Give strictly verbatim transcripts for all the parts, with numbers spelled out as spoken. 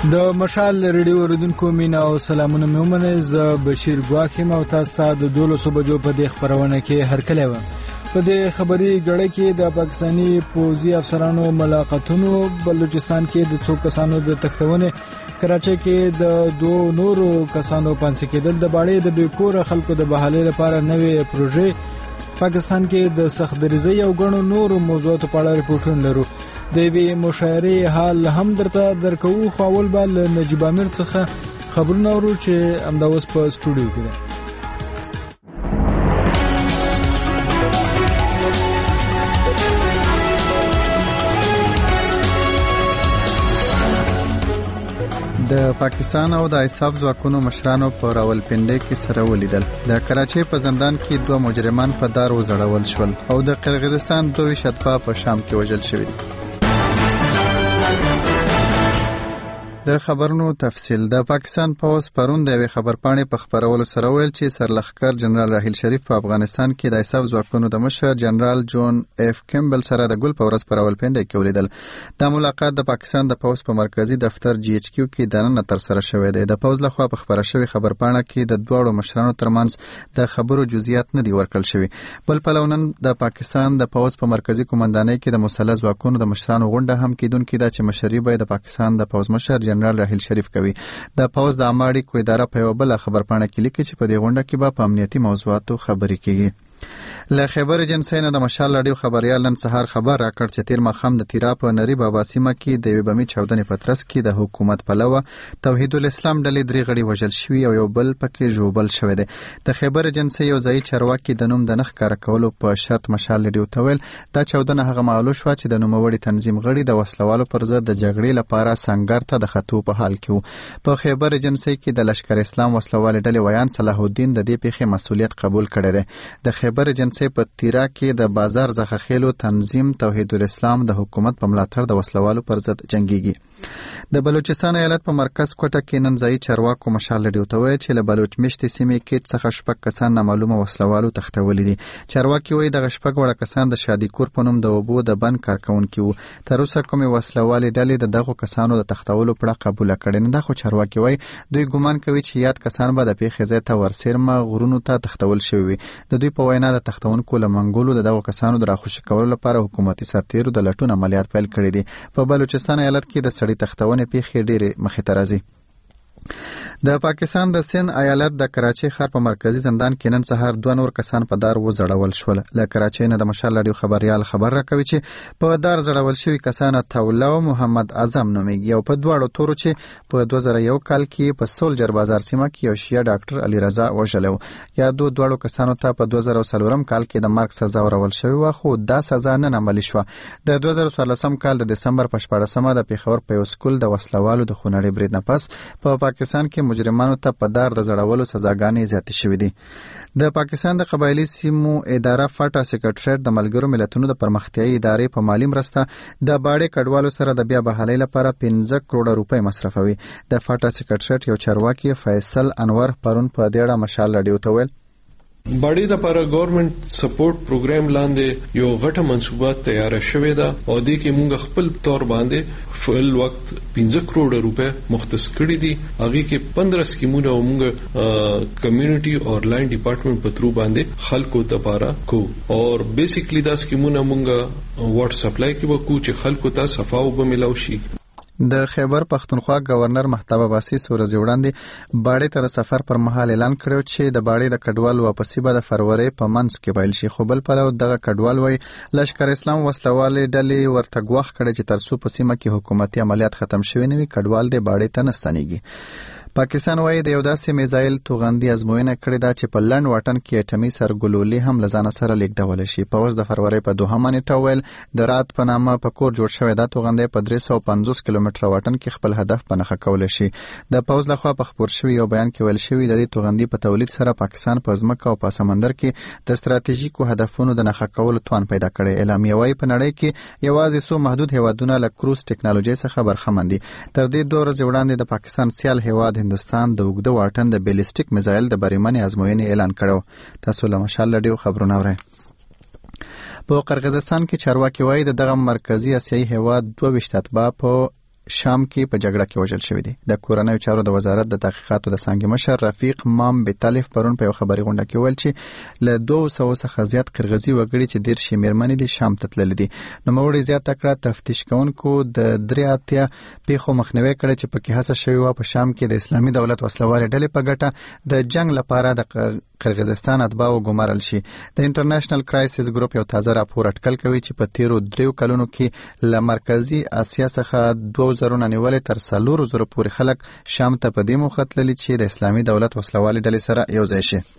د مشال ریډیو اوریدونکو مینا او سلامونه مې ومنئ. زه بشیر ګواښ یم او تاسو ته د دولسو بجو په دې خپرونه کې هرکلی وم. په دې خبري غړې کې د پاکستاني پوځي افسرانو ملاقاتونو، بلوچستان کې د څو کسانو د تختونې، کراچۍ کې د دوه نورو کسانو پانسي کېدل، د باړې د بیکور خلکو د بحالۍ لپاره نوې پروژې، پاکستان کې د سخت دریزۍ او غنو نورو موضوعاتو په اړه ریپورټونه لرو. د یوې مشاعرې حال هم درته درکو، خو اول به له نجیب امیر څخه خبرونه اورو چې همدا اوس په سټوډیو کې ده. د پاکستان او د ایساف ځواکونو مشرانو په راولپنډي کې سره ولیدل. د کراچۍ په زندان کې دوه مجرمان په دار وځړول شول او د قرغیزستان دوه شتپا په شام کې وژل شوي دي. د خبرونو تفصیل. د پاکستان پوځ پرون د یوې خبرپاڼې په خبرولو سره ویل چې سرلښکر جنرال راحیل شریف په افغانستان کې د ایساف ځواکونو د مشر جنرال جون اف کیمبل سره د ګل په ورځ په راولپنډي کې ولیدل. دا ملاقات د پاکستان د پوځ په مرکزی دفتر جی ایچ کیو کې دننه تر سره شوی دی. د پوځ لخوا په خبره شوی خبرپاڼه کې د دواړو مشرانو ترمنځ د خبرو جزئیات نه دی ورکړل شوی. بل پلونن د پاکستان د پوځ په مرکزی کمانډانۍ کې د مسلح ځواکونو د مشرانو غونډه هم کیدونکې ده چې مشري به د پاکستان د پوځ مشر جنرال راحیل شریف کوي. د پوځ د عامه اړیکو اداره په یوه بله خبرپاڼه کې لیکي چې په دې غونډه کې به په امنیتي موضوعاتو خبرې کیږي. له خیبر ایجنسی نه د مشال راډیو خبریال نن سهار خبر راکړ چې تیر ماښام د تیرا په نری بابا سیمه کې د یوې بمي چاودنې په ترڅ کې د حکومت پلوه توحید الاسلام ډلې درې غړي وژل شوي او یو بل پکې ژوبل شوی دی. د خیبر ایجنسی یو ځایي چارواکي د نوم د نه ښکاره کولو په شرط مشال راډیو ته ویل دا چاودنه هغه مهال وشوه چې د نوموړي تنظیم غړي د وسلوالو پر ضد د جګړې لپاره سنګر ته د خطو په حال کې وو. په خیبر ایجنسی کې د لشکر اسلام وسلوالې ډلې ویان صلاح الدین د دې پیښې مسؤلیت قبول کړی دی. د خیبر ایجنسی په تیرا کې د بازار څخه خېلو تنظیم توحید الاسلام د حکومت په ملاتړ د وسلوالو پر ضد جنگيږي. د بلوچستان ایالت په مرکز کوټه کې نن ځایي چارواکو مشال راډیو ته ویل چې له بلوچ میشتې سیمې کې څخه شپږ کسان نامعلومه وسلوالو تښتولي دي. چارواکي وایي دغه شپږ وړه کسان د شادیکور په نوم د اوبو د بند کارکونکي وو. تر اوسه کومې وسلوالې ډلې د دغو کسانو د تښتولو پړه قبوله کړې نه ده، خو چارواکي وایي دوی ګمان کوي چې یاد کسان به د پیښې ځای ته ورسیرمه غرونو ته تښتول شوي وي. د دوی په وینا د تښتونکو له منګولو د دغو کسانو د راخوشي کولو لپاره حکومتي سرتیرو د لټون عملیات پیل کړي دي. په بلوچستان ایالت کې د سړي تښتونې پیښې ډېرې مخې ته راځي. د پاکستان د سند ایالت د کراچۍ ښار په مرکزی زندان کې نن سهار دوه نور کسان په دار وځړول شول. له کراچۍ نه د مشال راډیو خبریال خبر راکوي چې په دار ځړول شوي کسان توله او محمد اعظم نومیږي او په دواړو تورو چې په دوه زره یو کال کې په سولجر بازار سیمه کې یو شیعه ډاکټر علي رضا وژلی و. یا دو دواړو کسانو ته په دوه زره څلورم کال کې د مرګ سزا ورول شوې وه، خو دا سزا نن عملي شوه. د دوه زره څوارلسم کال د دسمبر په شپاړسمه د پېښور په یو سکول د وسلوالو د خونړي برید نه پس په پاکستان کې مجرمانو ته په دار د زړولو سزاګانې زیاتې شوې دي. د پاکستان د قبایلي سیمو اداره فاټا سیکریټریټ د ملګرو ملتونو د پرمختیایي ادارې په مالی مرسته د باړې کډوالو سره د بیا بحالۍ لپاره پنځه کروڑه روپۍ مصرفوي. د فاټا سیکریټریټ یو چارواکي فیصل انور پرون په دې اړه مشال راډیو ته ویل باړې د لپاره ګورنمنت سپورټ پروګرام لاندې یو غټه منصوبه تیار شوې ده او د کې موږ خپل تور باندې فل وخت پنځه کروڑه روپے مختص کړي دي. هغه کې پندرہ سکیمونه موږ کمیونټي اور لاین ډپارټمنټ په ترو باندې خلکو ته لپاره کو اور بیسیکلی دا سکیمونه موږ واټر سپلای کې وکړو چې خلکو ته صفا او بملاو شي. د خیبر پختونخوا گورنر مهتاب عباسي سورزي وړاندې باړې ته د سفر پر مهال اعلان کړو چې د باړې د کډوال واپسی به د فروری په منځ کې پیل شي، خو بل پلو دغه کډوال وایي لشکر اسلام وسلوالې ډلې ورته ګواښ کړی چې تر څو په سیمه کې حکومتي عملیات ختم شوي نه وي کډوال د باړې ته نه ستنېږي. پاکستان وایي د یو داسې میزایل توغندي ازموینه کړې ده چې په لنډ واټن کې اټمي سرګلولې هم له ځانه سره لیږدولی شي. پوځ د فروری په دوهمه نیټه ویل د رات په نامه په کور جوړ شوی دا توغندی په درې سوه پنځوس کیلومتره واټن کې خپل هدف په نښه کولی شي. د پوځ لخوا په خپور شوي یو بیان کې ویل شوي د دې توغندي په تولید سره پاکستان په ځمکه او په سمندر کې د ستراتیژیکو هدفونو د نښه کولو توان پیدا کړی. اعلامیه وایي په نړۍ کې یوازې څو محدود هیوادونه له کروز ټکنالوژۍ څخه برخمن دي. تر دې دوه ورځې وړاندې د پاکستان سیال هیواد هندوستان د اوږده واټن د بیلسټیک میزایل د بریمنې ازموینې اعلان کړو. تاسو له مشال راډیو خبرونه اورئ. په قرغیزستان کې چارواکي وایي د دغه مرکزی اسیایي هیواد دوه ویشت اتباع په شام کې په جګړه کې وژل شوی دی. د کورنیو چارو د وزارت د تحقیقاتو د څانګې مشر رفیق مام بتالف پرون په یو خبري غونډه کې ویل چې له دوه سوه څخه زیات قرغیزي وګړي چې ډېر شي میرمنې دي شام ته تللي دي. نوموړي زیاته کړه تفتیش کوونکو د درې اتیا پیښو مخنیوي کړی چې پکې هڅه شوې وه په شام کې د اسلامي دولت وسلوالې ډلې په ګټه د جنگ لپاره د قرغیزستان اتباعو ګمارل شي. د انټرنیشنل کرایسس ګروپ یو تازه راپور اټکل کوي چې په تیرو دریو کلونو کې له مرکزی اسیا څخه دوه زره نیولې تر څلور زره پورې خلک شام ته په دې موخه تللي چې د اسلامي دولت وسلوالې ډلې سره یو ځای شي.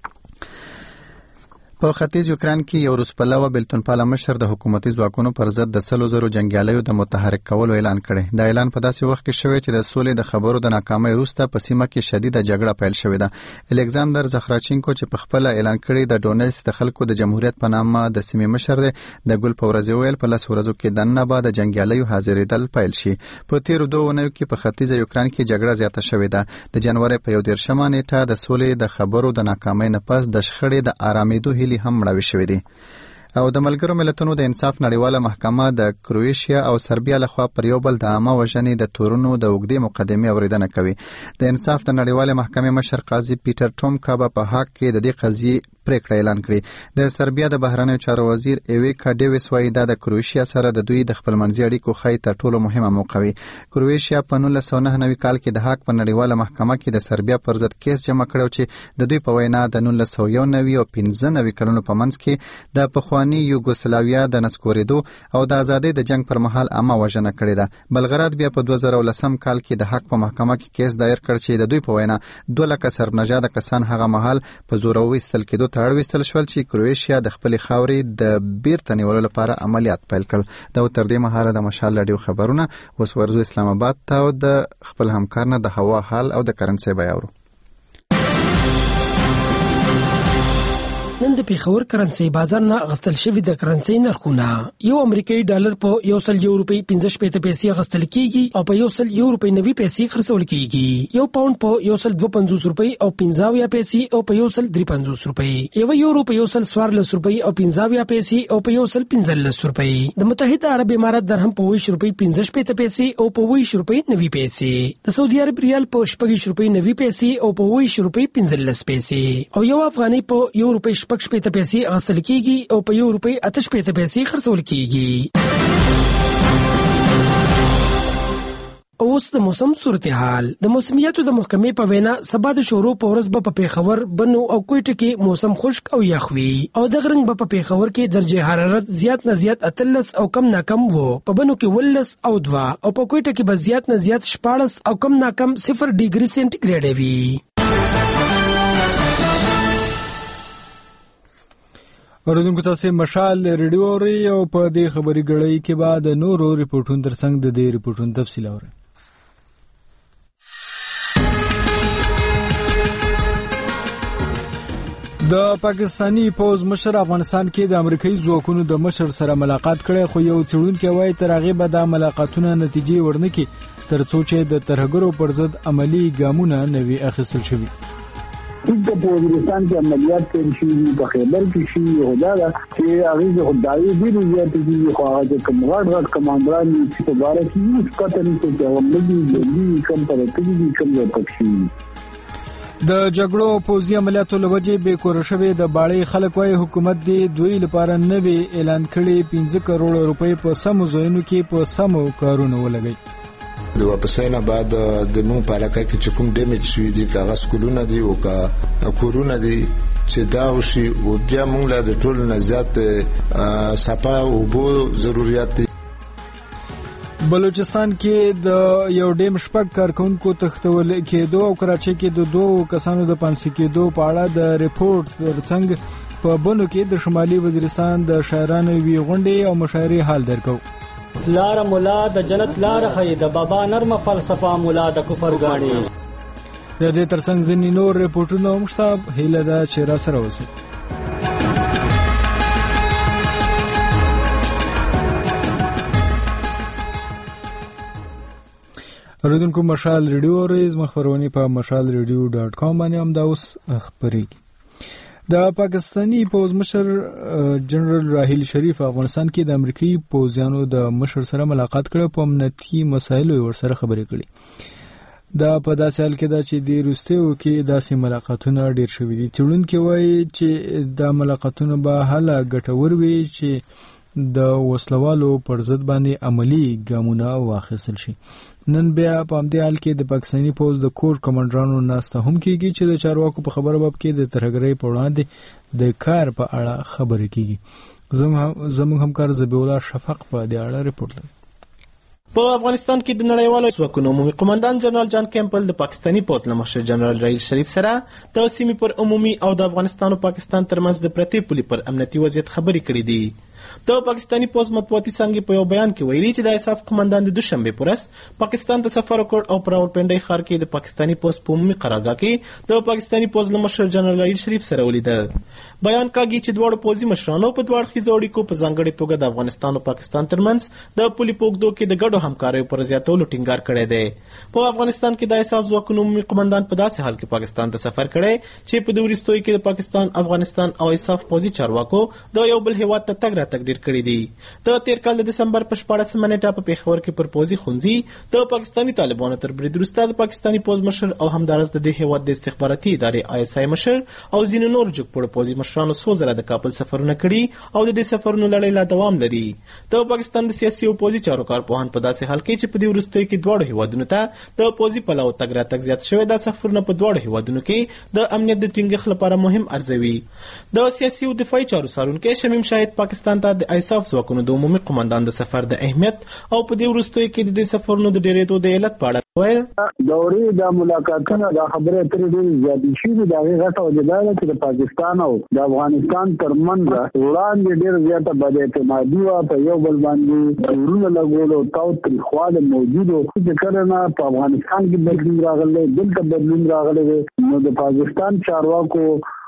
په ختیځ یوکران کې یو روسپلوه بلتونپاله مشر د حکومتي ځواکونو پر ضد د سلو زرو جنګیالیو د متحرک کولو اعلان کړی. دا اعلان په داسې وخت کې شوی چې د سولې د خبرو د ناکامۍ وروسته په سیمه کې شدیده جګړه پیل شوې ده. الکساندر زخراچینکو چې په خپل اعلان کړی د ډونیټس د خلکو د جمهوریت په نامه د سیمې مشر دی د ګل په ورځ ویل په لس ورځو کې د نن بعد جنګیالیو حاضرېدل پیل شي. په تیرو دوه اونیو کې په ختیځ یوکران کې جګړه زیاته شوې ده. د جنوري په یو دېرشمه نیټه د سولې د خبرو د ناکامۍ نه پس د شخړې د آرامېدو هیلې هم مړاوې شوې. او د ملګرو ملتونو د انصاف نړیواله محکمه د کروشیا او سربیا لخوا پر یو بل د عامه وژنې د تورونو د اوږدې مقدمې اوریدنه کوي. د انصاف د نړیواله محکمې مشر قاضي پیټر ټومکا به په حق کې د دې قضیې پریکړه اعلان کړي. د سربیا د بهرنیو چارو وزیر ایویکا ډیویس وایي دا د کروشیا سره د دوی د خپلمنځي اړیکو ښایي تر ټولو مهمه موقع وي. کروشیا په نولس سوه نهه نوي کال کې د حق په نړیواله محکمه کې د سربیا پر ضد کیس جمع کړی چې د دوی په وینا د نولس سوه یو نوي او پنځه نوي کلونو په منځ کې د پخواني یوګوسلاویا د نسکورېدو او د ازادۍ د جنگ پر مهال عامه وژنه کړې ده. بلغراد بیا په دوه زره ولسم کال کې د حق په محکمه کې کیس دایر کړ چې د دوی په وینا دوه لکه سربنژاده کسان هغه مهال په زور ویستل کېدو ته اړ ویستل شول چې کروشیا د خپلې خاورې د بیرته نیولو لپاره عملیات پیل کړل. دا تر دې مهاله د مشال رادیو خبرونه. اوس ورځو اسلام آباد ته او د خپل همکار نه د هوا حال او د کرنسي بیاورو. نن د پیښور کرنسي بازار نه غستل شوی د کرنسي نرخونه یو امریکایي ډالر په یو سل یو روپی پنځه شپږ پیسې غستل کیږي او په یو سل یو روپی نوي پیسې خرڅول کیږي. یو پاوند په یو سل دوه پنځوس روپی او پنځه پیسې او په یو سل درې پنځوس روپی. یو یورو په یو سل څوارلس روپی او پنځه پیسې او په یو سل پنځلس روپی. د متحده عرب امارات درهم په ویش روپی پنځه شپږ پیسې او په ویش روپی نوي پیسې. د سعودي عرب ریال په شپږ روپی نوي پیسې او په ویش روپی پنځلس پیسې او یو افغاني په یو روپی شپږ شپږ پیسې غستل کیږي او په یو روپی اته شپږ پیسې خرڅول کیږي. اوس د موسم صورتحال. د موسمیاتو د محکمې په وینا سبا د شورو په ورځ به په پیښور بنو او کوټه کې موسم خشک او یخ وي او د غرنګ به په پیښور کې درجه حرارت زیات نه زیات اتلس او کم نه کم وو. په بنو کې ولس او دوا او په کوټه کې به زیات نه زیات شپاړس او کم نه کم صفر ډیګري سنټیګریډ وي. اوریدونکو تاسو مشال ریډیو اوري او په دې خبري غړې کې بعد نورو ریپورتونو ترڅنګ د دې ریپورتونو تفصیل اورئ. د پاکستانی پوز مشر افغانستان کې د امریکایي ځواکونو د مشر سره ملاقات کړي خو یو څېړونکی وایي تر هغه به د ملاقاتونو نتیجې ورنکړي تر څو چې د ترهګرو پر ضد عملی ګامونه نوي اخیستل شوي. د پوزستان کې عملیات پیل شوي په خیبر کې شي یو دا چې هغه د خدای دی زیات دي خو هغه کوم غړ کمانډران چې په باره کې یو کتنې ته عملي دي کوم پر کې دي کوم پکې. د جګړو پوزي عملیاتو لوجې به کور شوی د باړې خلک وايي حکومت دی دوی لپاره نوی اعلان کړي پنځه کروڑ روپۍ په سمو ځایونو کې په سمو کارونو ولګي. د واپسینه بعد د مو په علاقه کې چې کوم ډیمیج شوی دي کاغذ سکولونه دي او کا کورونه دي چې دا وشي او بیا موږ له د ټول نه زیات صفا او بو ضرورت دي. بلوچستان کې د یو ډیم شپږ کارکونکو تختول کېدو او کراچۍ کې د دوه کسانو د پانسي کېدو په اړه د ریپورت ترڅنګ په بنو کې د شمالي وزیرستان د شاعرانو وی غونډې او مشاعرې حال درکو. لار مولا د جنت لار خې د بابا نرمه فلسفه مولا د کفر غاڼي. د دې ترڅنګ ځینې نور ریپورتونه مشتاب هیله ده چې را سره وسی. اوریدونکو مشال ریډیو ریز مخبرونه په مشال ریډیو ډاټ کام باندې هم دا اوس خبرېږي. د پاکستانی پوز مشر جنرال راحیل شریف افغانستان کې د امریکایي پوزیانو د مشر سره ملاقات کړ په امنیتي مسایلو ورسره خبرې کړې. دا په داسې حال کې ده چې د روسیو کې داسې ملاقاتونه ډیر شوي دي. څېړونکي وایي چې دا ملاقاتونه به هله ګټور وي چې د وسلوالو پر ضد باندې عملی ګامونه واخیستل شي. نن بیا په همدې حال کې د پاکستاني پوز د کور کمانډرانو ناسته هم کیږي چې د چارواکو په خبره باب کې د ترهګرۍ په وړاندې د کار په اړه خبرې کیږي. زموږ همکار ذبیح الله شفق په دې اړه ریپورت لري. په افغانستان کې د نړیوالو ځواکونو عمومي قومندان جنرال جان کیمپل د پاکستاني پوز له مشر جنرال راحیل شریف سره د سیمې پر عمومي او د افغانستان او پاکستان ترمنځ د پرتې پولې پر امنیتي وضعیت خبرې کړې دي. د پاکستاني پوز مطبوعاتي څانګې په یو بیان کې ویلي چې د ایساف قومندان د دوشنبه پر ورځ پاکستان ته سفر وکړ او پر راولپنډۍ ښار کې د پاکستاني پوز په عمومي قرارګاه کې د پاکستاني پوز له مشر جنرال راحیل شریف سره ولیدل. بیان کاږي چې دواړو پوځي مشرانو په دواړو خیزو اړیکو په ځانګړې توګه د افغانستان او پاکستان ترمنځ د پولې په اوږدو کې د ګډو همکاریو پر زیاتولو ټینګار کړی دی. په افغانستان کې د ایساف ځواکونو عمومي قومندان په داسې حال کې پاکستان ته سفر کړی چې په دې وروستیو کې د پاکستان، افغانستان او ایساف پوځي چارواکو د یو بل هیواد ته تګ راتګ ډېر کړی دی. د تیر کال د دسمبر په شپاړسمه نیټه په پیښور کې پر پوځي ښوونځي د پاکستاني طالبانو تر برید وروسته د پاکستاني پوز مشر او همدارس د دې هیواد د استخباراتي ادارې آی اس آی مشر او ځینو نور جګپوړو پوځي مشرانو څو ځله د کابل سفرونه کړي او د دې سفرونو لړۍ لا دوام لري. د پاکستان د سیاسي او پوځي چارو کارپوهان په داسې حال کې چې په دې وروستیو کې دواړو هیوادونو ته د پوځي پلوه تګ راتګ زیات شوی دا سفرونه په دواړو هیوادونو کې د امنیت د ټینګښت لپاره مهم ارزوي. د سیاسي او دفاعي چارو څارونکی شمیم شاهد پاکستان ته د ایساف ځواکونو د عمومي قومندان د سفر د اهمیت او په دې وروستیو کې د دې سفرونو د ډیرېدو د علت په اړه ویل. دورې د ملاقاتونو د خبرې اترې ډېرې زیاتې شوې د هغې غټه وجه دا ده چې د پاکستان او د افغانستان ترمنځ وړاندې ډېره زیاته بد اعتمادي وه، په یو بل باندې تورونه لګول او تاوتریخوالی موجود و. چې کله نه په افغانستان کې بدلون راغلی، دلته بدلون راغلی دی، نو د پاکستان چارواکو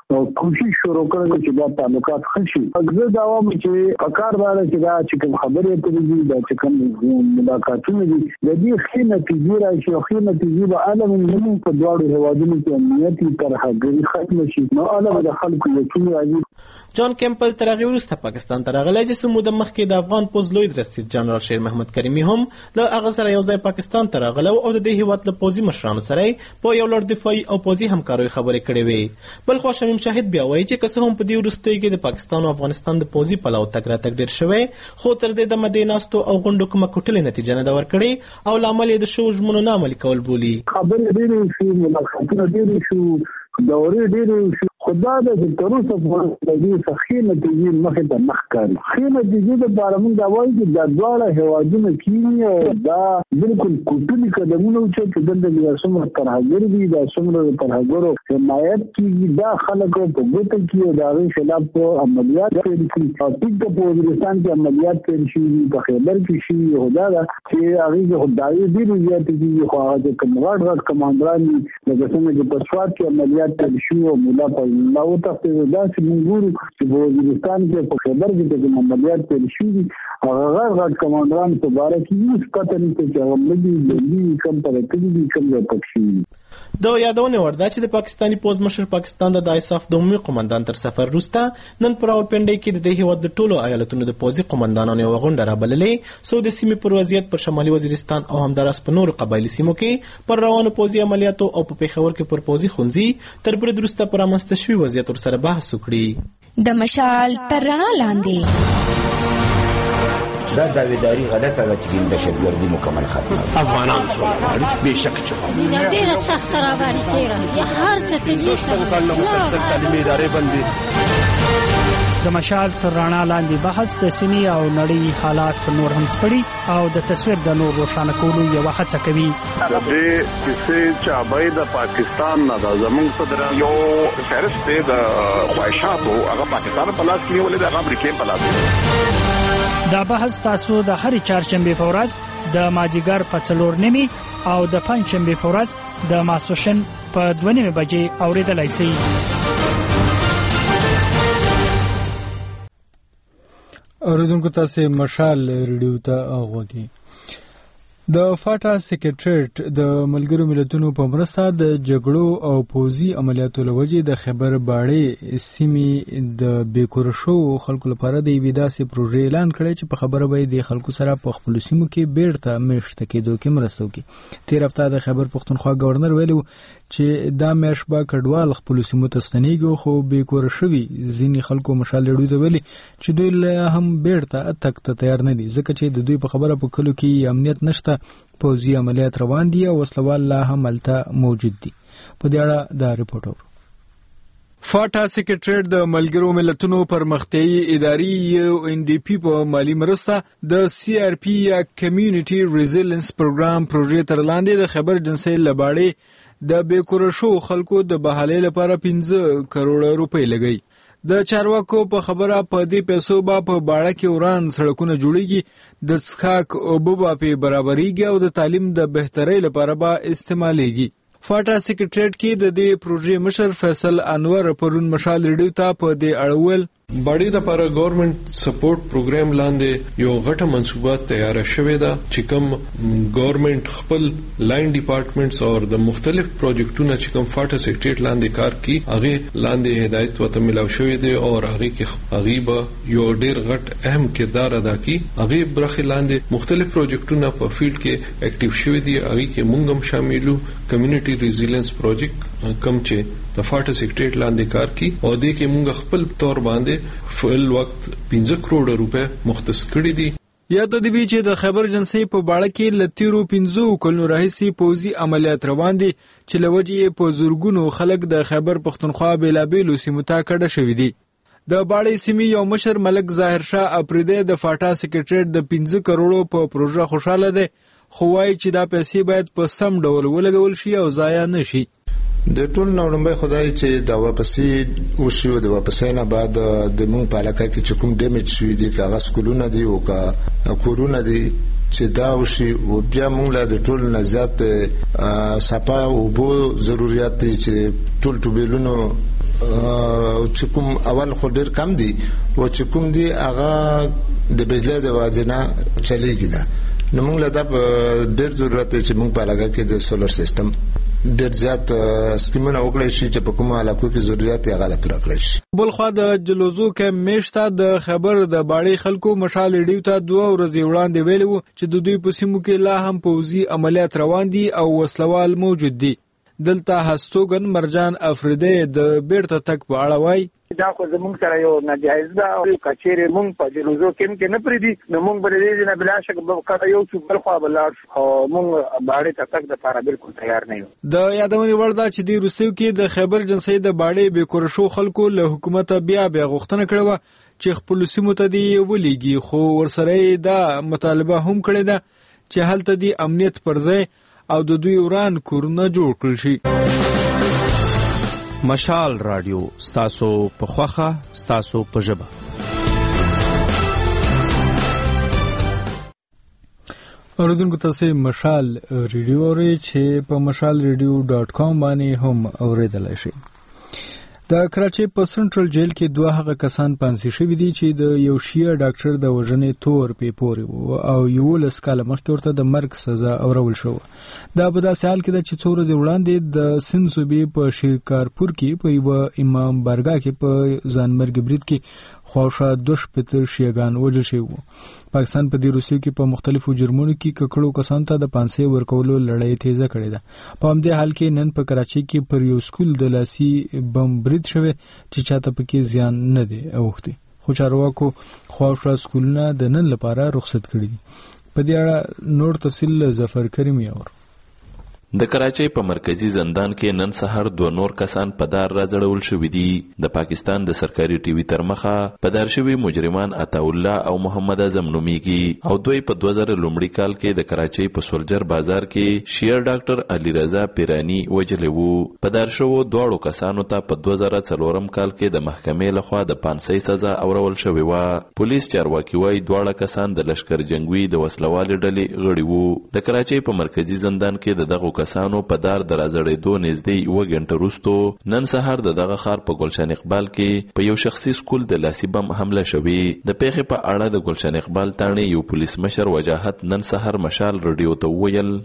کوشش شروع کړل چې دا تعلقات ښه شي. زه دا وایم چې پکار دا ده چې دا چې کوم خبرې اترې دي، دا چې کوم ملاقاتونه دي، د دې ښې نتیجې راشي او ښې نتیجې به هله موږ په دواړو هېوادونو کې امنیتي ترهګري ختمه شي، نو هله به د خلکو یقین راځي. جان کیمپل تر هغې وروسته پاکستان ته راغلی چې څه موده مخکې د افغان پوځ لوی درستیز جنرال شیر محمد کریمي هم له هغه سره یو ځای پاکستان ته راغلی او د دې هېواد له پوځي مشرانو سره په یو لړ دفاعي او پوځي همکاریو خبرې کړې وې. بلخوا شمیم شاهد بیا وایي چې که څه هم په دې وروستیو کې د پاکستان او افغانستان د پوځي پلوه تګ راتګ ډېر شوی، خو تر دې دمه دې ناستو او غونډو کومه کوټلې نتیجه نه ده ورکړې او لامل یې د شویو ژمنو نه عملي کول بولي. خبرې ډېرې شوې، ملاقاتونه ډېرې شو، دورې ډېرې شو، خو دا ده چې تر اوسه پورې د دې څخه ښې نتیجې مخې ته نه ښکاري. ښې نتیجې دپاره موږ دا وایو چې دا دواړه هېوادونه کیني او دا بلکل کوټلي قدمونه وچت چې دلته کې دا څومره ترهګر دي، دا څومره د ترهګرو حمایت کېږي، دا خلکو په ګوته کړي او د هغې خلاف په عملیات پیل کړي. او ټیک ده په وزیرستان کې عملیات پیل شوي دي، په خیبر کې شوي، خو دا ده چې هغې کې خو دعوې ډېرې زیاتې کېږي، خو هغه چې کوم غټ غټ کمانډران دي لکه څنګه چې په سوات کې عملیات پیل شوي او ملا په الله وتښتېدو، داسې موږ ګورو چې په وزیرستان کې په خیبر کې چې کوم عملیات پیل شوي دي هغه غټ غټ کمانډران په باره کې هېڅ پته نشته چې هغه مړه دي، ژوندي، کم ته راتلي دي، کم ځای پټ شوي دي. د یادونې وړ ده چې د پاکستاني پوز مشر پاکستان د ایساف د عمومي قومندان تر سفر وروسته نن په راولپنډۍ کې د دې هېواد د ټولو ایالتونو د پوځي قومندانانو یوه غونډه رابللې، څو د سیمې پر وضعیت پر شمالي وزیرستان او همداراز په نورو قبایلي سیمو کې پر روانو پوځي عملیاتو او په پیښور کې پر پوځي ښوونځي تر برید وروسته په رامنځته شوي وضعیت ورسره بحث وکړي. د مشال تر رڼا لاندې دا داویداری غلطه ده چې دهشتګردي مکمل ختمه افغانان سوله غواړي بېشکه چې ډېره سخته راباندې تېره هر څه کوي شپږ کلونه مسلسل تعلیمي ادارې بندي. د مشال تر رڼا لاندې بحث د سیمې او نړۍ حالات نور هم سپړي او د تصویر د نور روښانه کولو یوه هڅه کوي. د دې کیسې چابۍ د پاکستان نه ده، زموږ صدر یو فهرست دی د خواهشاتو، هغه پاکستان په لاس کې نیولې ده، هغه امریکې په لاس کې. دا بحث تاسو د هرې چهارشنبې په ورځ د مازدیګر په څلور نیمې او د پنجشنبې په ورځ د ماسپښین په دوه نیمې بجې اورېدلی شئ. اوریدونکو تاسو مشال ریډیو ته غوږی. د فاټا سیکریټریټ د ملګرو ملتونو په مرسته د جګړو او پوځي عملیاتو لوجې د خیبر باړې سیمې د بیکور شو خلکو لپاره د یوې داسې پروژې اعلان کړی چې په خبره به د خلکو سره په خپل سیمو کې بیرته مشته کېدو کې مرسته وکړي. تیر هفته د خیبر پښتونخوا گورنر ویلو چې دا میاشت به کډوال خپل سیمو ته ستنېږي، خو بیکور شوي ځینې خلکو مشال لړو ته ویلي چې دوی لا هم بیرته تک ته تیار نه دي، ځکه چې د دوی په خبره په کلو کې امنیت نشته، پوځي عملیات روان دي او وسلوال لا هم هلته موجود دي. په دې اړه دا رپورټ اورو. فاټا سیکریټریټ د ملګرو ملتونو پرمختیایي ادارې یو ان ډي پی په مالی مرسته د سی آر پی یا کمیونټي ریزیلینس پروګرام پروژې تر لاندې د خیبر جنسي لباړې د بیکور شو خلکو د بحالۍ لپاره پنځه کروڑ روپۍ لګي. د چارواکو په خبره په دې پیسو به په باړه کې وران سړکونه جوړیږي، د څښاک اوبه به په برابرېږي او د تعلیم د بهترۍ لپاره به استعمالېږي. فاټا سیکریټریټ کې د دې پروژې مشر فیصل انور پرون مشال ریډیو ته په دې اړول باډي د لپاره ګورنمنت سپورټ پروګرام لاندې یو غټه منصوبه تیار شوې ده چې کوم ګورنمنت خپل لاین ډپارټمنټس او د مختلف پروجیکټونو چې کوم فاټا سیکریټریټ لاندې کار کوي هغه لاندې هدایت وته ملاو شوې دي او هغه کې هغه به یو ډیر غټ اهم کردار ادا کوي. هغه برخه لاندې مختلف پروجیکټونه په فیلډ کې اکټیو شوې دي، هغه کې موږ هم شاملو کمیونټي ریزیلینس پروجیکټ کوم چې د فاټا سیکریټریټ لاندې کار کوي او د کې موږ خپل تور باندې فعل وخت پنځه کروڑ روپے مختص کړی دي. یا د دې چې د خیبر جنسي په باړه کې لتیرو پنځو کلونو راهیسې پوځي عملیات روان دي چې لوجې په زورګونو خلک د خیبر پښتونخوا بیلابیلو سیمو ته کډه شوي دي. د باړې سیمې یو مشر ملک ظاهر شاه اپریدی د فاټا سیکریټریټ د پنځه کروڑو په پروژه خوشاله دی، خو وایي چې دا پیسې باید په سم ډول ولګول شي او ضایع نشي. د ټول نوړمبه خدای چې دا واپسې وشي او د واپسې نه بعد د مونږ په علاقه کې چې کوم ډیمیج شوی دي کاغه سکولونه دي او کا کورونه دي چې دا وشي او بیا مونږ له د ټول نه زیات صفا او بو ضرورت دي چې ټول ټوبلونو چې کوم اول خو ډیر کم دي او چې کوم دي هغه د بجلی د واجنه چلیږي نه، نو مونږ له دا ډیر ضرورت دي چې مونږ په علاقه کې د سولر سیستم ډیر زیات سکیمونه وکړي شي چې په کومه علاقو کې ضرورت یې غلا پوره کړی شي. بل خو د جلوزو کې میشته د خبر د باړې خلکو مشال ډیو ته دوه ورځې وړاندې ویلو چې د دوی په سیمو کې لا هم پوځي عملیات روان دي او وسلوال موجود دي. دلته هستوګن مرجان افریدی د بیرته تک په اړه وایي دا خو زمونږ سره یو ناجایز ده او کچېرې مونږ په جلوزو کې کې نه پریدي، نو مونږ به دې نه بلا شک به یو څو بل خوا بلاړ او مونږ باړې ته تک د لپاره بالکل تیار نه یو. د یادونې وړ ده چې د روسیو کې د خیبر جنسي د باړې بیکور شو خلکو له حکومت بیا بیا غوښتنه کړې وه چې خپل سیمو ته دی ولېږي، خو ورسره دا مطالبه هم کړې ده چې هلته دی امنیت پر ځای او د دوی وران کورونه جوړ کړل شي. مشال رادیو ستاسو په خوخه ستاسو په ژبه. اوریدونکو تاسو مشال ریډیو اورئ چې په مشال ریډیو ډاټ کام باندې هم اوریدلای شئ. د کراچۍ په سنټرل جیل کې دوه هغه کسان پانسي شوي دي چې د یو شیعه ډاکټر د وژنې تور پې پورې وو او یولس کاله مخکې ورته د مرګ سزا اورول شو. دا په داسې حال کې ده چې څو ورځې وړاندې د سند صوبې په شیرکارپور کې په یوه امام بارګاه کې په ځانمرګي برید کې خواوشا دوه شپېته شیعهګان وژل شوي وو. پاکستان په دې روسیو کې په مختلفو جرمونو کې ککړو کسانو ته د پانسۍ ورکولو لړۍ تیزه کړې ده. په همدې حال کې نن په کراچۍ کې پر یو سکول د لاسي بم برید شوی چې چاته پکې زیان نه دی اوښتی، خو چارواکو خواوشا سکولونه د نن لپاره رخصت کړي دي. په دې اړه نور تفصیل ظفر کریمي اور. د کراچۍ په مرکزی زندان کې نن سحر دوه نور کسان په دار راځړول شوي دي. د پاکستان د سرکاري ټي وي تر مخه په دار شوي مجرمان عطا الله او محمد اعظم نومیږي او دوی په دوه زره لومړي کال کې د کراچۍ په سولجر بازار کې شیعه ډاکټر علي رضا پیرانی وژلی وو. په دار شوو دواړو کسانو ته په دوه زره څلورم کال کې د محکمې لخوا د پانسۍ سزا اورول شوې وه. پولیس چارواکي وایي دواړه کسان د لشکر جنګوي د وسلوالې ډلې غړي وو. د کراچۍ په مرکزی زندان کې د دغو کسانو په دار د راځړېدو نږدې یوه غنټه وروسته نن سهار د دغه ښار په ګلشن اقبال کې په یو شخصي سکول د لاسي بم حمله شوې. د پیښې په اړه د ګلشن اقبال تاڼې یو پولیس مشر وجاهت نن سهار مشال رادیو ته وویل.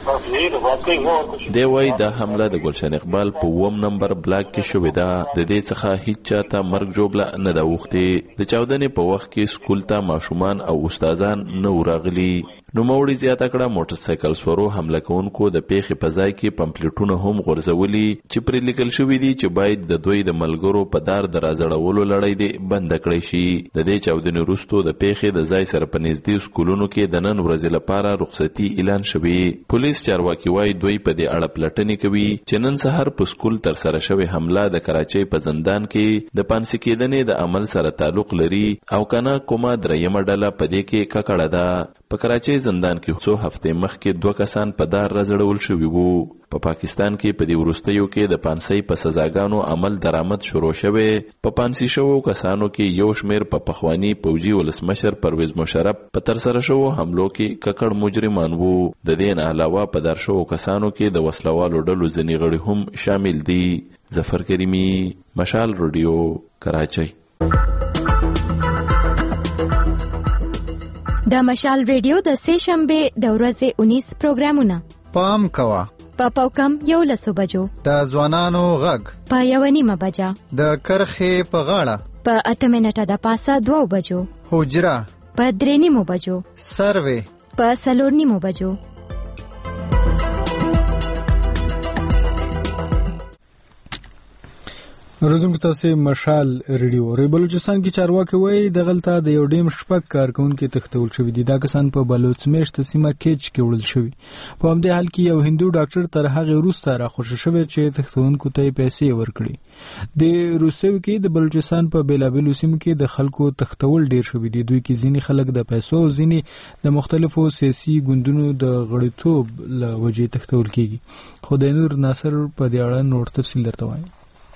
دی وایي دا حمله د ګلشن اقبال په اووم نمبر بلاک کې شوې ده. د دې څخه هیڅ چاته مرګ ژوبله نه ده اوښتې. د چاودنې په وخت کې سکول ته ماشومان او استادان نه و راغلي. نوموړي زیاته کړه موټر سایکل سورو حمله کوونکو د پیښې په ځای کې پمفلیټونه هم غورځولي چې پرې لیکل شوي دي چې باید د دوی د ملګرو په دار د راځړولو لړۍ دې بنده کړی شي. د دې چاودنې وروسته د پیښې د ځای سره په نږدې سکولونو کې د نن ورځې لپاره رخصتي اعلان شوې. پولیس چارواکي وایي دوی په دې اړه پلټنې کوي چې نن سهار په سکول ترسره شوې حمله د کراچۍ په زندان کې د پانسي کېدنې د عمل سره تعلق لري او کنه کومه درېیمه ډله په دې کې ککړه ده. په کراچۍ زندان کې څو هفتې مخکې دوه کسان په دار راځړول شوي وو. په پاکستان کې په دې وروستیو کې د پانسۍ په سزاګانو عمل درآمد شروع شوی. په پانسي شوو کسانو کې یو شمیر په پخوانی پوځي ولسمشر پرویز مشرف په ترسره شوو حملو کې ککړ مجرمان وو. د دې نه علاوه په دار شوو کسانو کې د وسلوالو ډلو ځینې غړي هم شامل دي. ظفر کریمي، مشال رادیو، کراچۍ. د مشال ریډیو د سه شنبه د ورځې اونیس پروګرامونه پام کوا په پاوکم یو لسو بجو د ځوانانو غږ په یو نیمه بجا د کرخې په غاړه په اته منټه د پاسه دوه بجو حجره په درې نیمو بجو سروې په څلور نیمو بجو. روزونکو تاسو مشال ریډیو ری بلوچستان کې چارواکي وایي د غلطه د یو ډیم شپږ کارکونکو تختول شوی دي. دا کسان په بلوچ میشت سیمه کې کې وړل شوی. په همدې حال کې یو هندو ډاکټر تر هغه وروسته راخوشي شوی چې تختونکو ته پیسې ورکړي. د روسیو کې د بلوچستان په بیلابلو سیمو کې د خلکو تختول ډیر شوی دي. دوی کې ځینې خلک د پیسو ځینې د مختلفو سیاسي ګوندونو د غړیتوب له وجې تختول کیږي. خدای نور ناصر په دې اړه نور تفصیل درته وايي.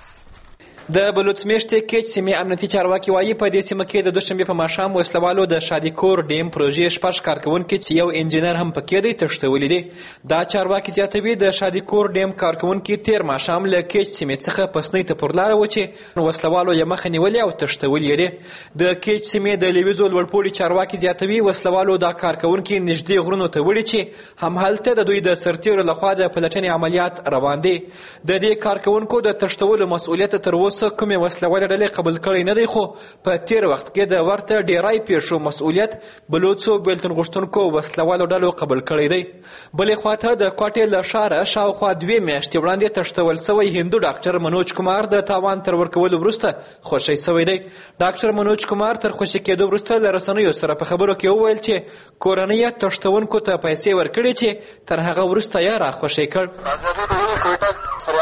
د بلوچ میشت کې سیمه امنیتي چارواکي وایي په دې سیمه کې د دوشنبه په ماښام وسلوالو د شادیکور ډیم پروژې شپږ کارکونکو چې یو انجنیر هم پکې دی تښتولي دي. دا چارواکي زیاتوي د شادیکور ډیم کارکونکو تیر ماښام له کې سیمه څخه پسنۍ ته پرلاره و چې وسلوالو یې مخه نیولې او تښتولي دي. د کې سیمه د لیویزو لوړپوړي چارواکي زیاتوي وسلوالو دا کارکونکو نږدې غرونو ته وړي چې هم هلته د دوی د سرتیرو لخوا د پلټنې عملیات روان دي. د دې کارکونکو د تښتولو مسؤلیت تر اوسه کومې وسلوالې ډلې قبول کړی نه دی، خو په تیر وخت کې د ورته ډیرای پیښو مسؤلیت بلوڅو بیلتون غوښتونکو وسلوالو ډلو قبول کړی دی. بلې خواته د کوټې له ښاره شاوخوا دوې میاشتې وړاندې تښتول سوی هندو ډاکټر منوج کمار د تاوان تر ورکولو وروسته خوشی سوی دی. ډاکټر منوج کمار تر خوشي کېدو وروسته له رسنیو سره په خبرو کې وویل چې کورنۍ یې تښتونکو ته پیسې ورکړي چې تر هغه وروسته یې راخوشي کړ.